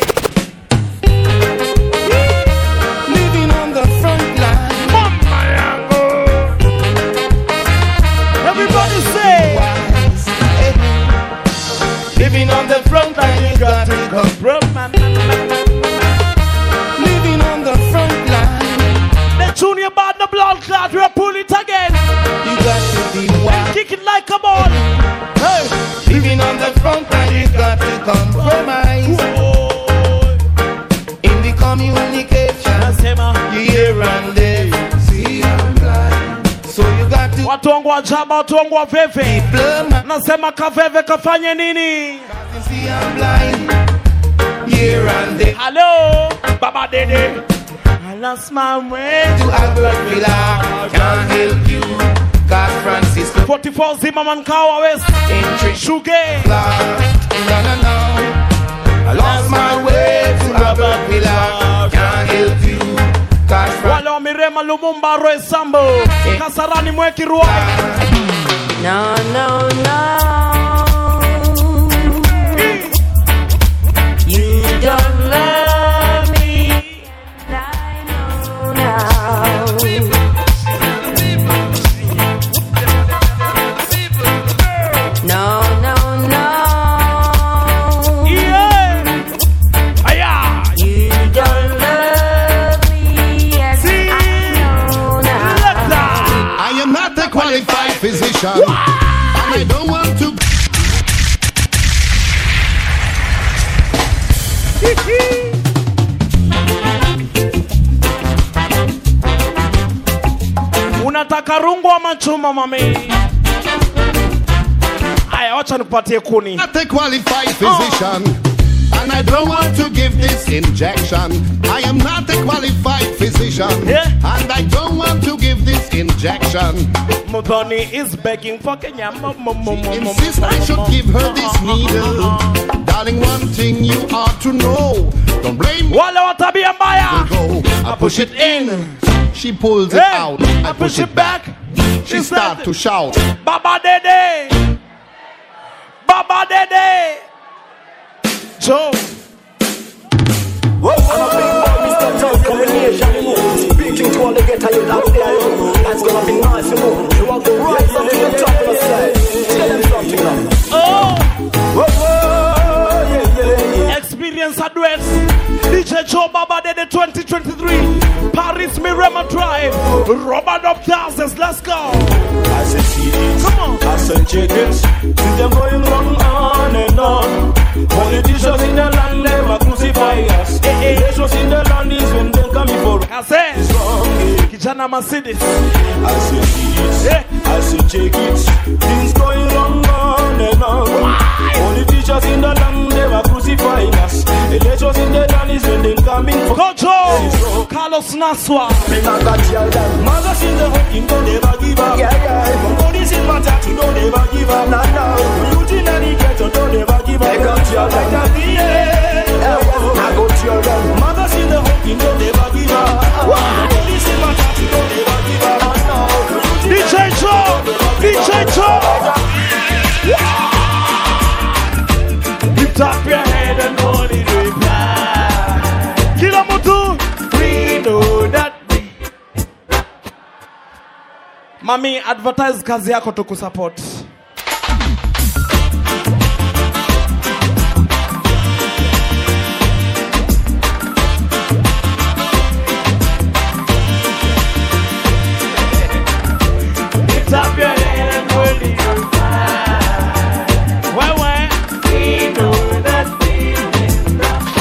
Living on the front line. everybody say. Living on the front line, you got to come from. Living on the front line, The junior band, the blood clot, we'll pull it again. you got to be wild. Kick it like a ball. Hey, Living on the front line, you got to compromise. In the communication, you hear and there. See, I'm blind. So you got to watu wangu wa jaba, watu wangu wa veve. diploma. Nasema kaveve kafanye nini? See, I'm blind. Here and there. Hello, Baba Dede. I lost my way To Albert Villa, can't help you. Cause Francisco forty-four Zimmerman Kawa West. entry Shuge. No, no, no. I lost my way to Albert Villa, can't help you. Cause Francisco Wale wa Mirema Lumumba Roy Sambo. Kasarani Mweki Ruai. No, no, no. You don't love me. And I know now. No, no, no. Yeah. Aya. You don't love me. Yes, I know now. I am not a qualified physician, and I don't want to. Unataka rungu ama chuma mami? Aya, wacha nikupatie kuni. Not a qualified physician, and I don't want to give this injection. I am not a qualified physician, yeah. and I don't want to give this injection. Mudhoni is begging for Kenya. She insists I should give her this needle. Darling, one thing you ought to know. Don't blame me. Wale watabia mbaya. Go. I push it in. She pulls it hey, out. I, I push, push it back. back. She starts to shout. Baba Dede. Baba Dede. Joe. Whoa, I'm a big boy, Mister Tough combination, you know. Speaking to all the ghetto youth out there, you know. That's gonna be nice, you know. You want to rise up to the top of the side. Tell them something now. Oh! Whoa, whoa, yeah, yeah, yeah. Experience address. D J Joe Baba Dede twenty twenty-three. Paris Mirema Drive. Robert Up Thousands, let's go. I said see it. Come on. I said check it. See them going wrong on and on. Politicians in the land, them a crucify us. Elections in the land is when they coming for us. I said, Kijana Mercedes. I said see it. Yeah. I said check it. Things going wrong on and on. Politicians in the land, them a crucify us. Elections in the land is when they coming for us. Kojo, Carlos Naswa. Mothers in the home, don't never give up. Yeah, yeah. Police in my tattoo, don't never give up. No, no. Youth in the ghetto, don't never give up. I got you, like that, yeah. I got you, mothers in the home, don't never give up. Police in my tattoo, don't never give up. D J Joe, D J Joe. Lift up your head and hold it reply. Kila Mutu, we know that. Mami, advertise kazi yako tukusupport. Lift up your head and hold it reply. Why, why? We know that feeling.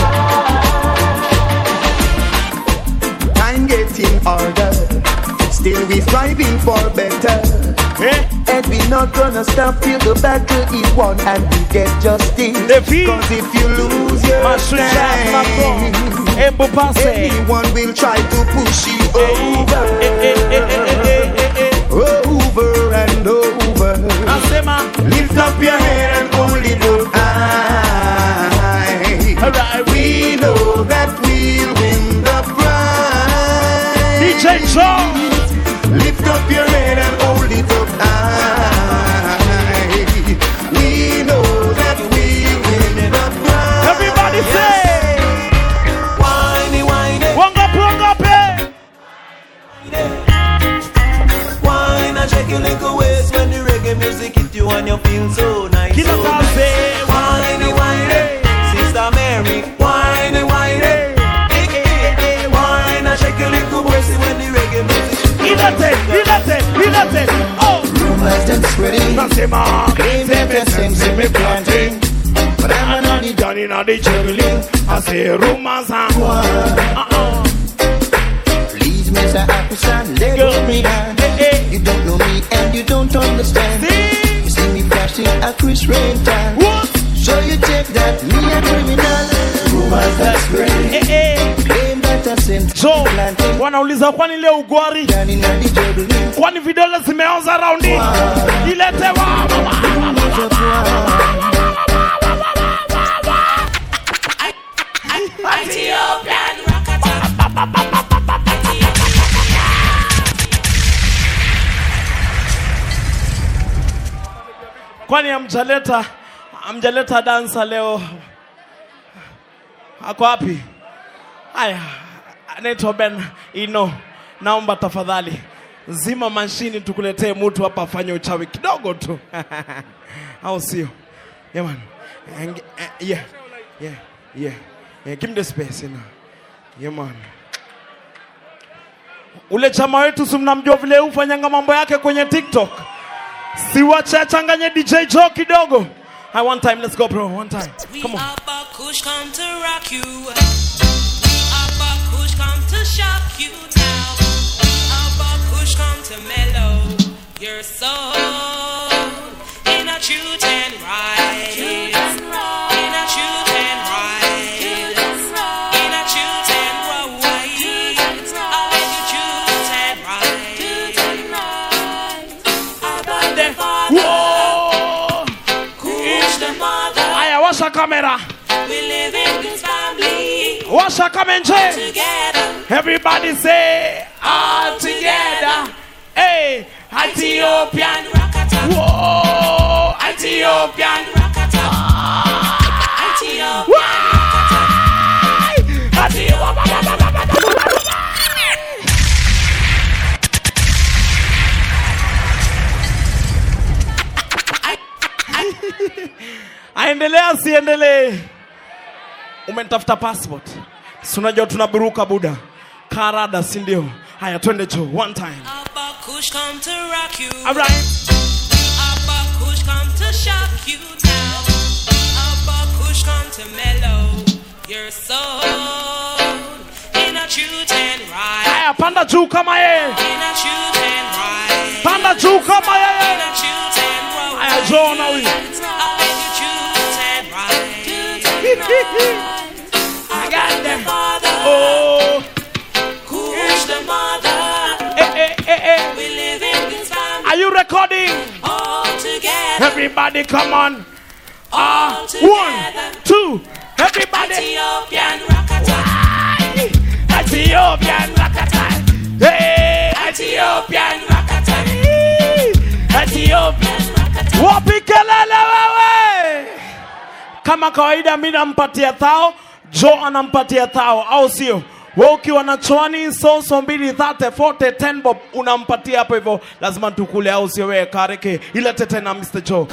Time getting harder. Still we striving for better, eh? And we not gonna stop till the battle is won and we get justice. Cause if you lose your stand, anyone will try to push you over, over and over. Lift up your head and hold it up high. We know that we'll win the prize. D J Joe. Lift up your head and hold it up high. We know that we win the prize. Everybody say, whiny, whiny, wang up, wang up, eh? Wine and shake your little waist when the reggae music hit you and you feel so nice. Kila so nice. say, whiny, whiny, Sister Mary, whiny, whiny, wine and shake your little waist when the reggae music. Ilate, ilate, ilate, oh. Rumors them spreading, Nasema, claim them the same, see me planting. But I'm not the Johnny, not the juggling. I say rumors and uh-uh. Please, Mister African, let go me down. You don't know me and you don't understand. See? You see me flashing a Chris Rain time. What? So you take that, me a criminal. Rumors that spreading, eh, eh. claim that I sent So, wanauliza kwani leo ugwari? Kwani vidole zimeoza raundi? Ilete wa Ethiopian rockata. Kwani amjaleta amjaleta dansa leo? Ako wapi? Haya, anaitwa Ben Ino. Naomba tafadhali zima mashini tukuletee mtu hapa afanye uchawi kidogo tu. Au sio? Yeah man. And, uh, yeah. Yeah. Yeah. Yeah, give me the space, you know. Yeah man. Ule chama wetu si mnamjua vile ufanyanga mambo yake kwenye TikTok. Siwache achanganye D J Joe kidogo. Hi, one time, let's go bro, one time. Come on. We are Bakush, come to rock you. We are Bakush, come to shock you now. We are Bakush, come to mellow your soul in a truth and right. In a truth and right. camera. We live in this family. Wash a comment, together. Everybody say all together. Hey, Ethiopian Rakata. Whoa, Ethiopian Rakata. Ethiopian Rakata. Ethiopian. Aendelea siendelee. Umentafuta passport. Si unajua tunaburuka buda. Karada si ndio? Haya twende cho one time. Kush come to rock you. All right. Abba Kush come to shock you down. Abba Kush come to mellow your soul in a truth and right. Haya panda juu kama yeye. In a truth and right. Panda juu kama yeye. In a truth and right. Haya jo na huyu. I got them. Oh, Kush the mother. Eh, eh, eh, eh. We live in this family. Are you recording? All together. Everybody, come on. All Uh, together. one, two. Everybody. Ethiopian Rakata. Ethiopian Rakata. Hey, Ethiopian Rakata. Ethiopian Rakata. Wapi kelele wewe? Kama kawaida mimi nampatia thao, Jo anampatia thao, au sio? Wewe ukiwa na chwani soso mbili thirty forty ten bob unampatia hapo hivyo, lazima tukule, au sio wewe kareke ile tete na Mister Joe.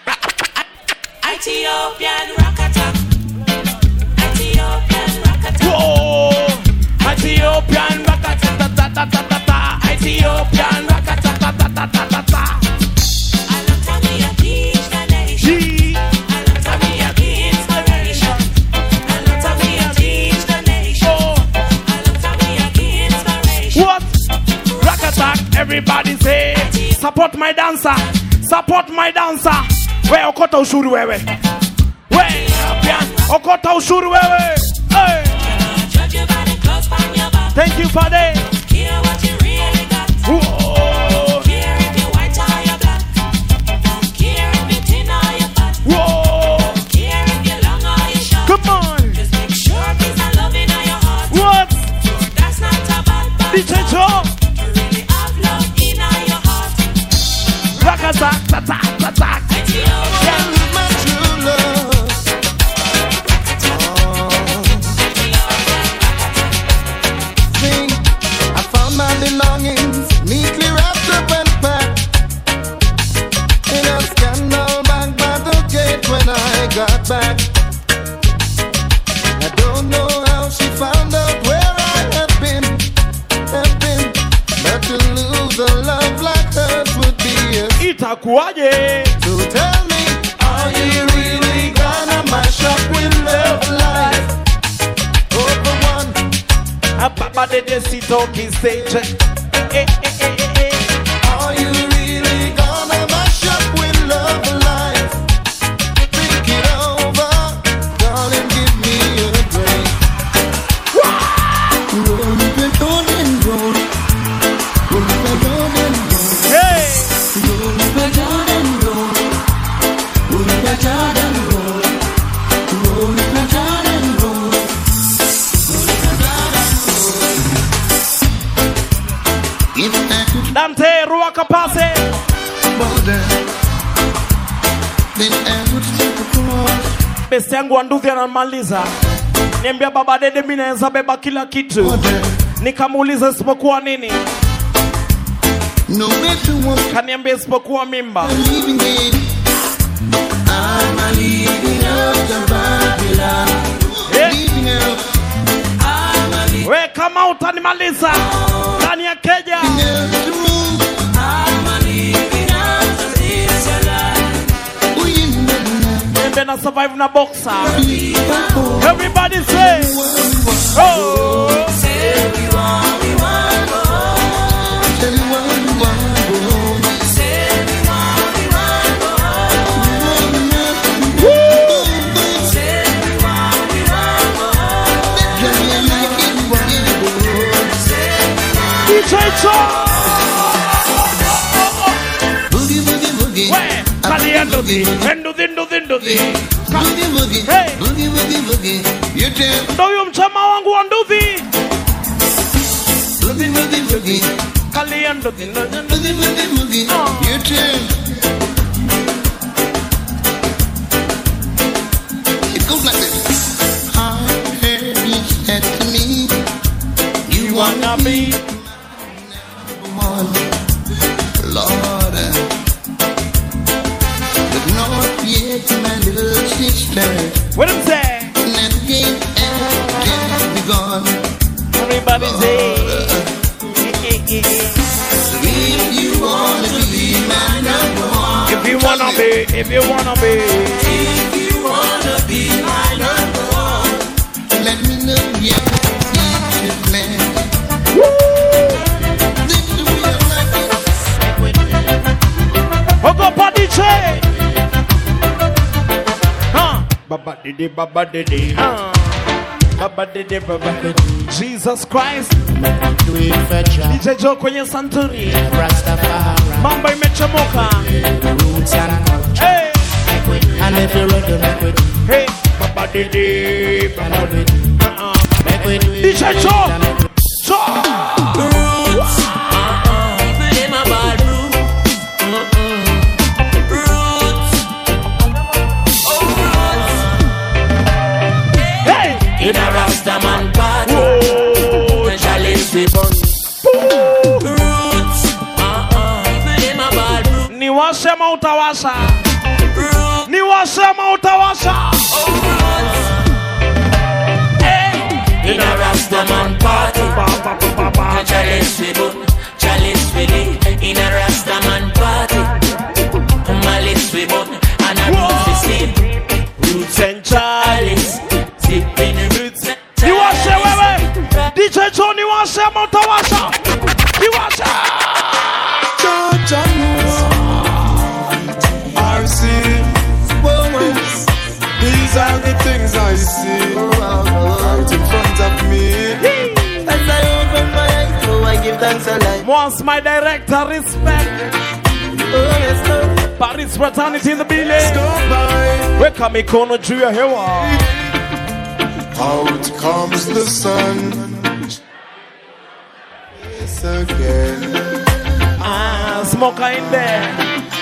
Ethiopian Rakata. Ethiopian Rakata. Whoa! Ethiopian Rakata ta ta ta ta ta ta. Ethiopian Rakata ta ta ta ta ta ta. Everybody say, support my dancer, support my dancer. We okota ushuru wewe. We okota ushuru wewe. Hey. Thank you for that. Whoa. Whoa. Come on. What? D J Joe. Attack, attack, attack. My true love. Sing, I found my belongings neatly wrapped up and packed in a scandal bag by the gate when I got back. I don't know how she found out where I have been, have been, but to lose a love like hers would be a itakuwaje? So tell me, are you really gonna mash up with love life over one? Papa de desito ki stage. Eh, eh, eh, eh, eh. Are you really gonna mash up with love life? Think it over, darling, give me a break. Roll it, roll it, roll it. Roll it, roll it, roll it. Hey! Roll it, roll it, roll it. Roll it, roll it, roll it. Roll it, roll it, roll it. Dante Ruaka Pase. Besi yangu wa nduthi anamaliza. Niambia baba dede mimi naweza beba kila kitu. Nikamuuliza isipokuwa nini? Kaniambia isipokuwa mimba. We kama utanimaliza ndani ya keja. Nembe na survive na boxer. Everybody say, oh. Boogie, boogie, boogie. Where? Kali and Duthi, and Duthi, Duthi, Duthi. Boogie, boogie, hey. boogie, boogie, boogie. You tell. Doyum chama wangu and Duthi. Boogie, boogie, boogie. Kali and Duthi, boogie, boogie, boogie. You tell. It goes like this. I heard you said to me, you, you wanna be one, Lord. But not yet, my little sister. What I'm saying? Let me just be gone. Everybody say. So if you wanna be my number one, if you wanna be, if you wanna be, if you wanna be my number one, let me know your future plan. This is the way I like it. Hook up on D J. Huh? Baba didi, baba didi. Huh? Baba didi, baba didi. Jesus Christ. D J Joe kwenye santuri. Mambo imechomoka. Roots and culture. Hey. And if you run the make we do. Hey. Baba didi, baba didi. Uh-uh. Make we do it. D J Joe. Joe. Roots. Uh-uh. People in my bad room. Uh-uh. Roots. Oh, roots. Hey. In a Rastaman party. Chalice we burn. Roots. Uh-uh. People in my bad room. Ni wasema utawasha. Ni wasema utawasha. In a Rastaman party, chalice we burn, chalice we lit. In a Rastaman party, malice we burn, and a roots we sip. Roots and chalice, sipping roots and chalice. Ni washe wewe, D J Joe ni wasema utawasha. Ni washe. I see. These are the things I see right in front of me. As I open my eyes, so I give thanks a lot. Once my director respect. Oh yes, Lord. Paris fraternity in the building. Weka mikono juu ya hewa. Out comes the sun. Yes again. Ah, smoker in there.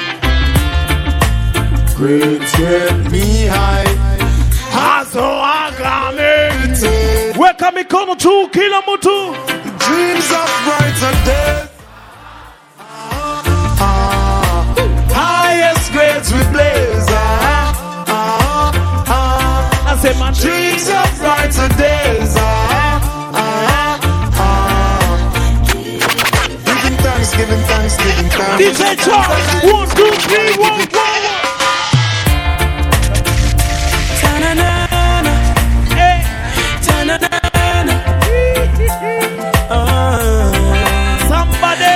Great get me high. Haso agamit. Weka mikono juu kila mtu. Dreams of brighter days. Ah, highest grades we blaze. Ah, ah, ah. I say my dreams of brighter days. Ah, ah, ah. Giving thanks, giving thanks, giving thanks. D J Charles, one, two, three, one, one. Somebody.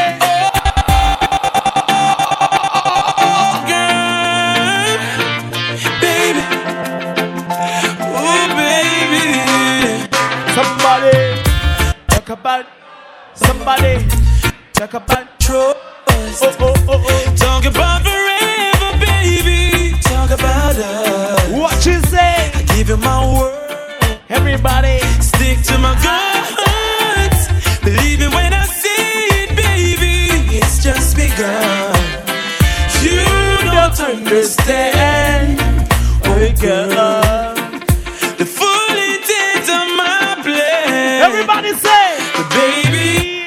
Oh, girl. Baby. Oh, baby. Somebody. Talk about. Somebody. Talk about. Trust. Oh, oh, oh, oh. Talk about forever, baby. Talk about us. What you say? I give you my word. Everybody. Stick to my guns. Believe me when I say it, baby. It's just begun. You don't understand. Oh, girl. The full intent of my plan. Everybody say. But baby,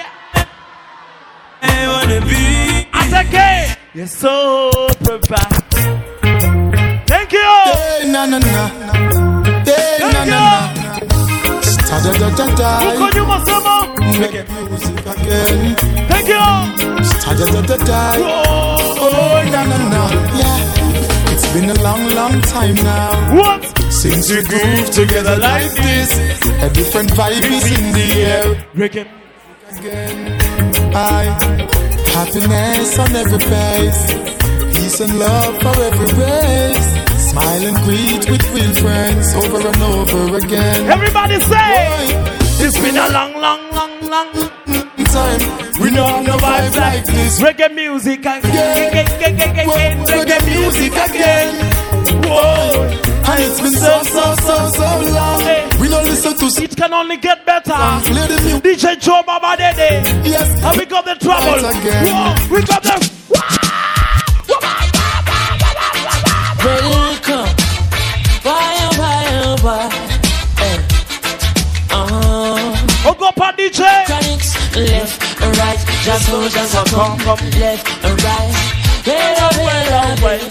I wanna be. I said, okay. You're so perfect. Thank you. Hey, na na na. Hey, na na na. Da da da da da. Uko nyuma sema. Make music again. Thank you. Da da da da da. Oh, na na na. Yeah. It's been a long, long time now. What? Since we groove together like this. A different vibe is in the air. Break it. Again. I happiness on every face. Peace and love for every race. Smile and greet with real friends over and over again. Everybody say. It's been a long, long, long, long time. We don't have no vibes like this. Reggae music and yeah. reggae, reggae, reggae, reggae, reggae music. music again. Whoa, and it's been so, so, so, so long. Hey. We don't listen to it can only get better. D J Joe Baba Dede. Yes, and we got the trouble. Whoa, we got the. Welcome, why, why, why? Uh-huh. Oh, go pa D J. Tonics, left and right, just go, just go, come, come, left and right. Wait up, wait up, wait.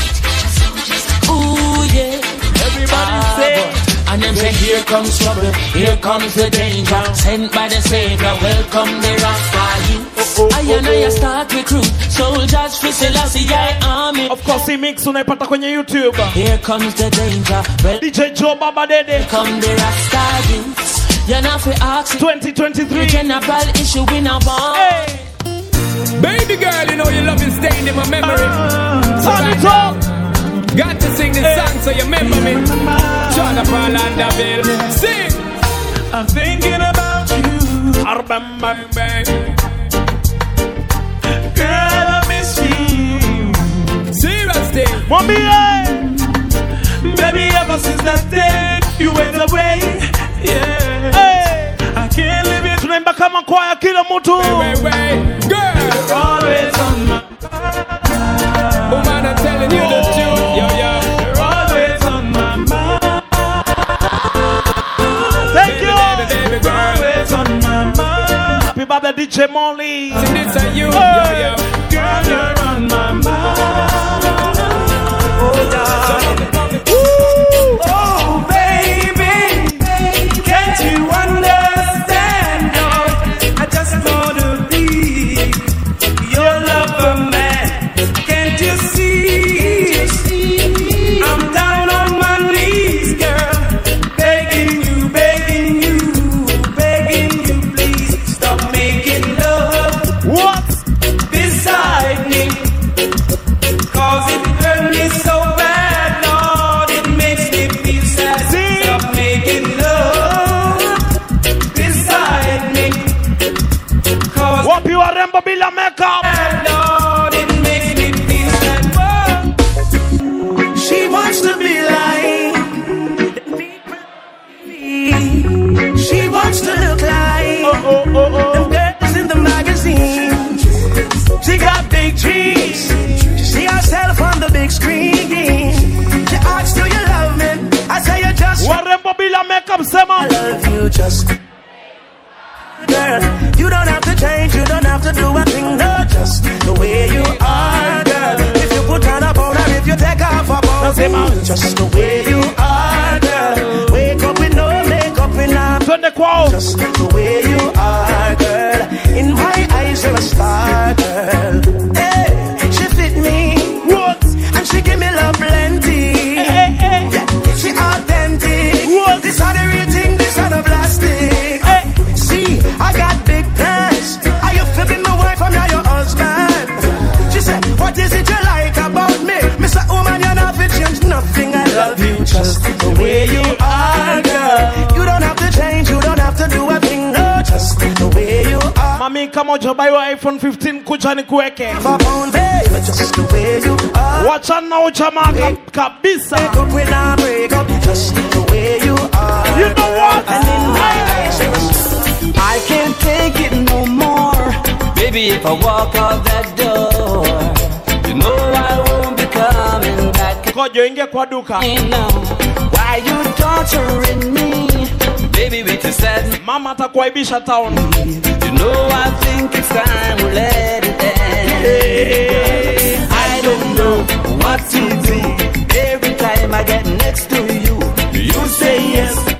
Ooh yeah, everybody ah, say. And then say, here comes trouble, here comes the danger. Sent by the Savior, welcome the Rasta youth. I know you start recruit soldiers for Selassie army. Of course, he mix unaipata kwenye YouTube. Here comes the danger. Well, D J Joe Baba Dede. Come the Rasta youth. You're not for ask twenty twenty-three. General issue in a bar. Hey. Baby girl, you know your love is staying in my memory. Uh, so right now, got to sing this hey. song so you remember me. Jonathan Landaville, sing. I'm thinking about you. I remember, baby. Girl, I miss you. Serious thing. Mommy, hey. Baby, ever since that day you went away, yeah. Hey. I can't live it. Tunaimba kama kwaya kila mtu. Wait, wait, wait. Girl, you're always on my mind. Oh man, I'm telling you the truth, yo, yo. You're always on my mind. Thank you. Baby, baby, baby, you're always on my mind. Happy birthday, D J Molly. Sing this to you, hey. yo, yo. Girl, you're on my mind. Oh, darling. Oh, baby, can't you understand? Oh, I just want to be your lover, man. Can't you see? I'm down on my knees, girl, begging you, begging you, begging you, please stop making love. What? Beside me, 'cause it hurt me so bad, Lord, it makes me feel sad. See? Stop making love beside me, 'cause what you are remember bila makeup? Lord, it makes me feel sad. Whoa. She wants to be like, she wants to look like oh, oh, oh, oh. them girls in the magazine. She got big dreams. She see herself on the big screen. She asks, do you love me? I say you just warembo bila makeup sema I love you just. Girl, you don't have to change, you don't have to do a thing, no, just the way you are, girl. If you put on a powder, if you take off a powder, just the way you are, girl. Wake up with no makeup in her. Just the way you are, girl. In my eyes, you're a star, girl. Hey, she fit me. What? And she give me love plenty. Hey, hey, yeah, she authentic. What? This are the real thing, this are the plastic. Hey. See, I got big plans. Are you flipping my wife? I'm not your husband. She said, what is it you like about me? Mister Woman, you're not fit, change nothing. I love you just the way you are, girl. You don't have to change, you don't have to do a thing, no, just the way you are. Mami, kama ujabai iPhone fifteen kuja ni kuweke. Just the way you are. Wacha na ujamaa kabisa. Break up when I break up, just the way you are. You know what? And in my eyes, I can't take it no more. Baby, if I walk out that door, you know I won't be coming back. Kojo inge kwa duka. You know why you torturing me, baby, with your sad. Mama atakuaibisha town. You know I think it's time we let it end. Hey, I don't know what to do. Every time I get next to you, you say yes.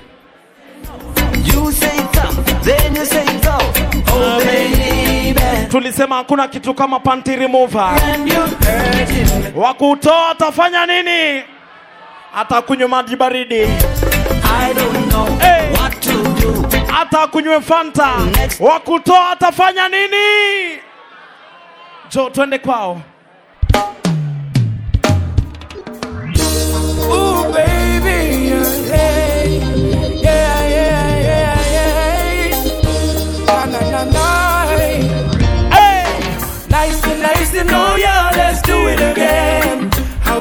You say come, then you say go. Oh baby. Tulisema hakuna kitu kama panty remover. Wakutoa atafanya nini? Atakunywa maji baridi. I don't know hey. what to do. Atakunywe Fanta. Wakutoa atafanya nini? Jo, twende kwao. Ooh baby, yeah, yeah, yeah, yeah, yeah. Na na na na. Hey, nice to nice to know ya. Let's do it again. How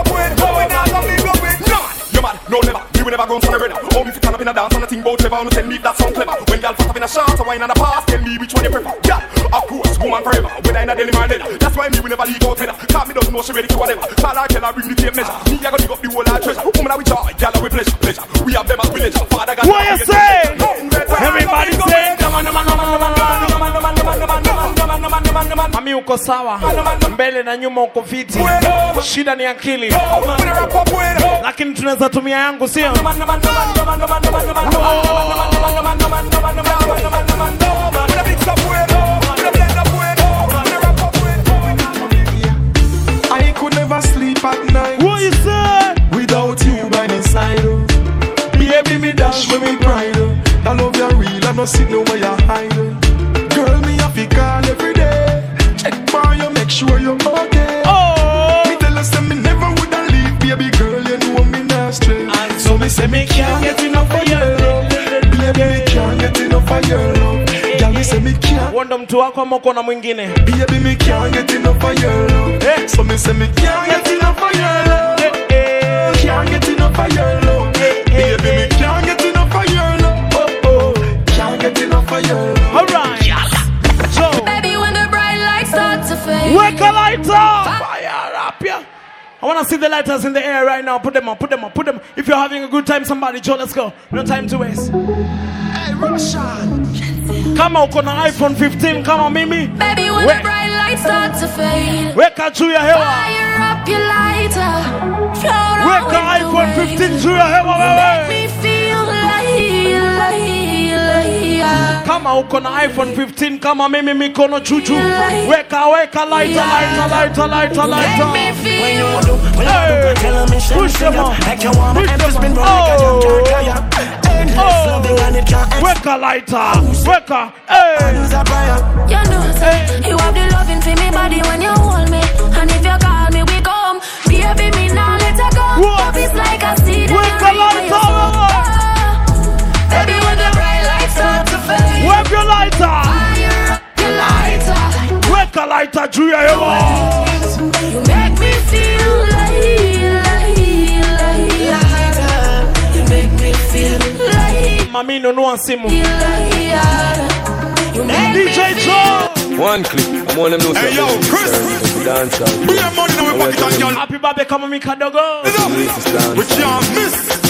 up with, but we not gonna big up with. None. You mad? No never. We will never go on for the brother. Oh, if you turn up in a dance and a thing about clever, tell me that sound clever. When y'all fuck up in a shot, a wine and a pass, tell me which one you prefer. Yeah, of course, woman forever. Whether in a daily man leather. That's why me will never leave out header. Cause me doesn't know she ready to whatever. Call her, tell her, bring the tape measure. Me, I gotta dig up the whole of treasure. Woman, we joy, y'all with pleasure, pleasure. We have them as village. Father God. What you say? Everybody say. Mami uko sawa, mbele na nyuma uko fiti, shida ni akili, lakini tunaweza tumia yangu sio? mix up way low, the blend up way low, the wrap up way low. I could never sleep at night. What you say? Without you by my side. Baby, me dash with me pride. I love you real, I no see no way you hide. Girl, me have to call every day. Check for you, make sure you're okay. Oh, me tell us that me never woulda leave, baby girl, you know me not straight. So me say me can't get enough of your love. Baby, me can't get enough of your love. Girl, me say me can't. Wanda mtu wako moko na mwingine. Baby, me can't get enough of your love. Hey. So me say me can't get enough of your love. Hey, hey. Can't get enough of your love. Hey, hey. Baby, me can't get enough of your love. Oh oh, can't get enough of your love. All right. Yes. So, baby, when the bright lights start to fade, wake a lighter. Fire up, yeah. I want to see the lighters in the air right now. Put them up, put them up, put them up. If you're having a good time, somebody, Joe, let's go. No time to waste. Hey, Russian. Come on, on iPhone fifteen. Come on, Mimi. Baby, when Wake. the bright lights start to fade, wake up to your hair. Fire up your lighter. Float wake up iPhone fifteen to your hair. Make me feel like, like, like. Come on, on iPhone fifteen. Come on, Mimi, Mikono, Chuchu. Wake up, wake up, lighter, lighter, lighter, lighter, lighter. Make me feel. When you want to, when you want to, tell me, push them on. Like you want my emphasis been running, oh. like a jam, endless loving and it can't. Wake up, lighter. Wake up, hey. You know, hey. You have the loving for me body when you hold me, and if you call me, we come. Baby, me now let her go. Love is like a seed. Wake up, lighter. Baby, when the bright lights start to fade, wake your lighter. Fire up your lighter. Wake a lighter to your hair. You make me feel like, like, like. You make me feel like. Mami no no ansimu. D J Joe. One clip. I'm on them no. Hey yo, Chris. Dance out. We have money in our pocket, girl. Happy birthday, come on, me kadogo. With your miss.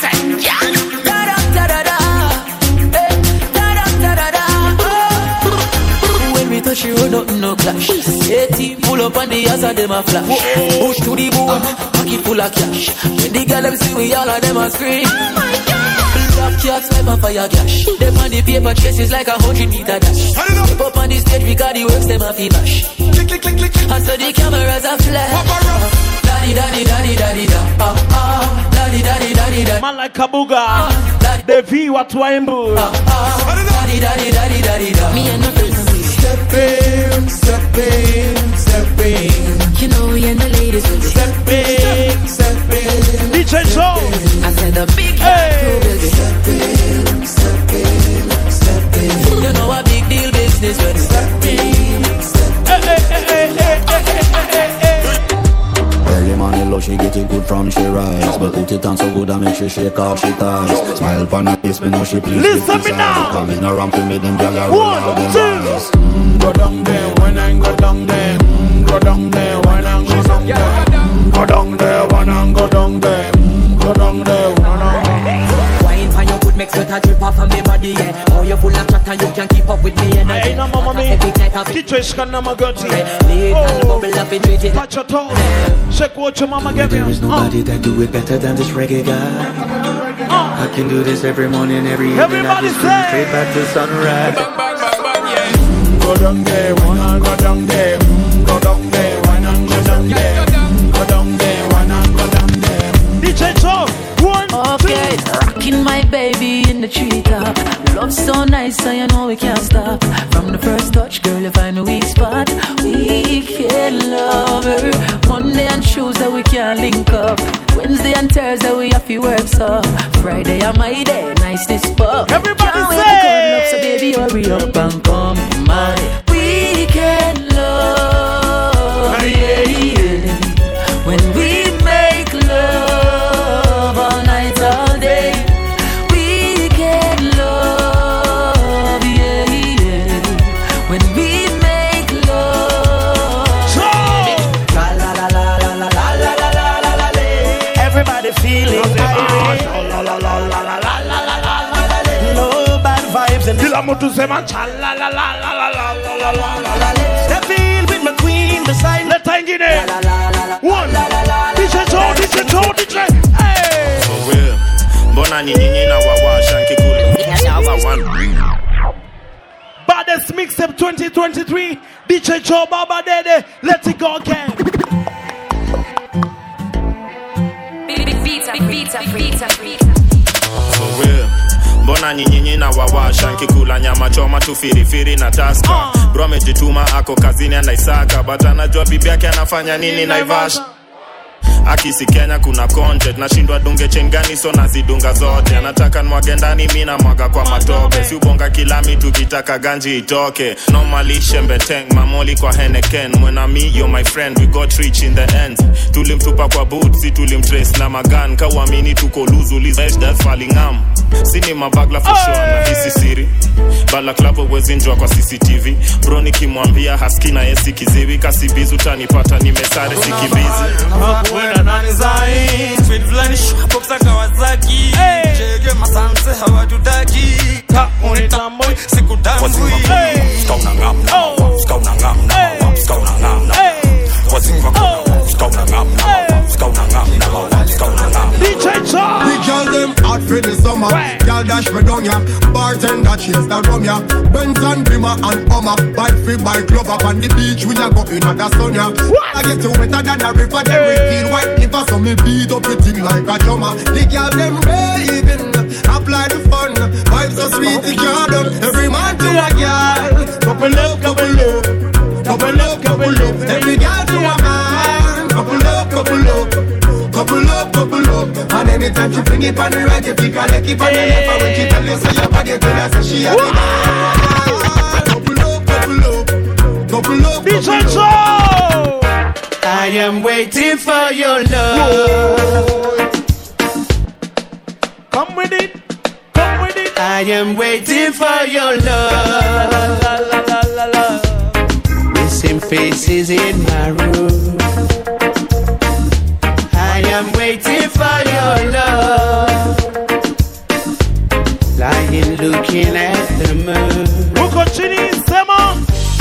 When we touch you, nothing no clash. eighteen pull up on the ass of them a flash. Push to the boom, pocket full of cash. When the girl them see we, all of them a scream. Oh my God! Black cats, sniper fire gash. Them on the paper chases like a hundred meter dash. Step up on the stage, we got the works, them a fee bash. Click, click, click, click. And so the cameras are flash. Daddy, daddy, daddy, daddy, da. Ah, ah. Daddy, daddy, daddy, da. Man like Kabuga. The V what Waimbu. Daddy, daddy, daddy, daddy, da. Me and no friends. Step in, step in, step in. You know we and the ladies will step in, step in. D J Joe. I said the big hey. Step in, step in, step in. You know a big deal business when step in, step in. Hey, hey, hey, hey, hey, hey, hey. Early morning love, she get it good from she rise. But put it on so good I make she shake off she ties. Smile upon her face, me know she please. Listen me now. Coming around to me, them gyal roll out them eyes. Mm, go down there, when I go down there. Mm, go down there, when I go down there. Go down there, when I go down there. Mm, go down there, when I go down there. Wine for your good makes sweat a drip off of me body, yeah. Oh, you're full of chat and you can keep up with me energy. Hey, no mama me. Kitchesh can never go to you. Oh, touch your toes. Check what your mama gave you. There is nobody that do it better than this reggae guy. I can do this every morning, every evening. Everybody say straight back to sunrise. Go down there, when I go down there. Go down there, when I go down there. Go down there, when I go down there. D J Joe, one, okay, rocking my baby in the treetop. Love so nice, so you know we can't stop. From the first touch, girl, you find a weak spot. We can love her. Monday and Tuesday we can't link up. Wednesday and Thursday we have to work so. Friday and my day, nice this pop. Everybody can't say, wait to cuddle up, so baby hurry up and come my weekend love. Yeah, yeah. When we make love all night, all day. Weekend love, yeah, yeah. When we make love. So, la la la la la la la la la la la. Everybody feeling irate. La la la la la la la la la. No bad vibes and Kila mtu sema cha la la la la la la la la la. Step in with my queen beside me. Leta ingine. One. D J Joe, D J Joe, D J. Hey. For real. Mbona ni nyinyi na wawa shanki kule. Bad Baddest Mixtape twenty twenty-three. D J Joe Baba Dede. Let it go again. For real. Mbona nyinyinyi na wawasha nkikula nyama choma tu firifiri na taska uh. Bro amejituma ako kazini anaisaka but anajua bibi yake anafanya nini Naivasha. Akisi Kenya kuna content nashindwa dunge chengani so nazidunga zote. Anataka nwage ndani mina mwaga kwa matope. Si ubonga kilami tukitaka ganji itoke. Normally shembeteng mamoli kwa Henneken. When I'm me you're my friend we got rich in the end. Tulimtupa kwa boot si tulimtrace na magan. Kawamini tuko luzu liz that's falling am. Sini mabagla for sure na hisi siri. Bala klapo wezi njua kwa C C T V. Bro nikimwambia haski na yesi kiziwi. Kasibizu tanipata nimesare sikimbizi. Wena nani zai Sweet fulani shwapopsa Kawasaki Chege masanse hawa tutaki Ta unitamboi siku tambui Skauna ngam na mawa Skauna ngam na mawa Skauna ngam na mawa Wazinga kuna Skauna ngam na mawa Skauna ngam na mawa Skauna ngam D J Joe The girl them hot for the summer Girl dash me down ya Bartender chase the rum ya Benz and Brimmer and Hummer Bike free bike club up on the beach when you go in at the sun ya I get you wetter than a river Then we feel white liver so me beat up it thing like a drummer The girl them raving Apply the fun Vibes so sweet the garden Every man to a girl Couple up, couple up Couple up, couple up Every girl to a man Couple up, couple up Couple up, couple up And anytime she bring it on the right You pick a leg keep on the left And when she tell you so your body tell her so she a the man Couple up, couple up Couple up, D J Joe I am waiting for your love. Come with it, come with it. I am waiting for your love. La, la, la, la, la. Missing faces in my room. I am waiting for your love. Lying looking at the moon. Ruko chini sema.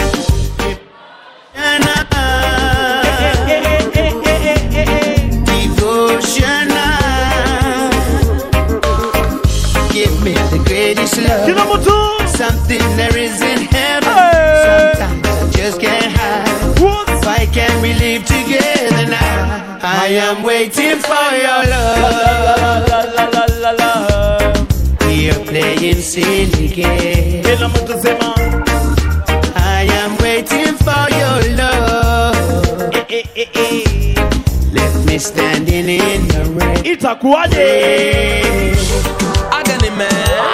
Give me the greatest love. Something there is in heaven. Hey. Sometimes I just can't hide. What? Why can't we live together now? I am waiting for your love. La, la, la, la, la, la. We are playing silly games. I am waiting for your love. Eh, eh, eh, eh. Left me standing in the rain. Itakuwaje? Agony man.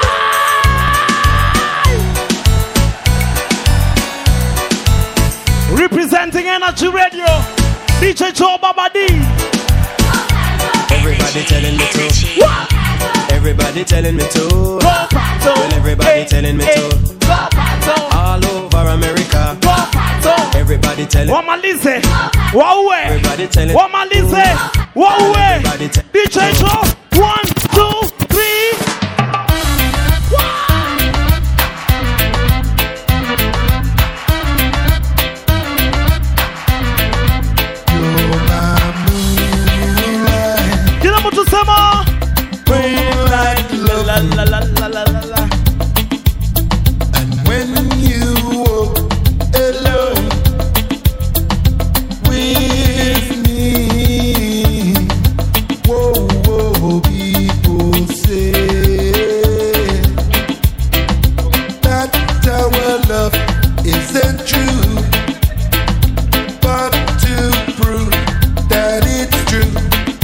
Representing Energy Radio, D J Joe Baba D. Everybody telling me to. Everybody telling me to. Well, everybody telling me to. All over America. Everybody telling me. Wamalize, wawe. Everybody telling. Wamalize, wawe. D J Joe, one, two, three. Kila mtu sema. La la la la la la la. And when you walk alone with me, whoa, whoa, people say that our love isn't true, but to prove that it's true,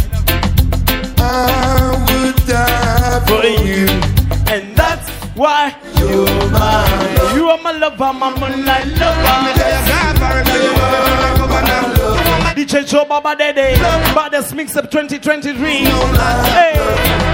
I would die For you, and that's why you're mine. You are my lover, my moonlight lover. D J Joe Baba Dede, Baddest Mixtape twenty twenty-three. Hey.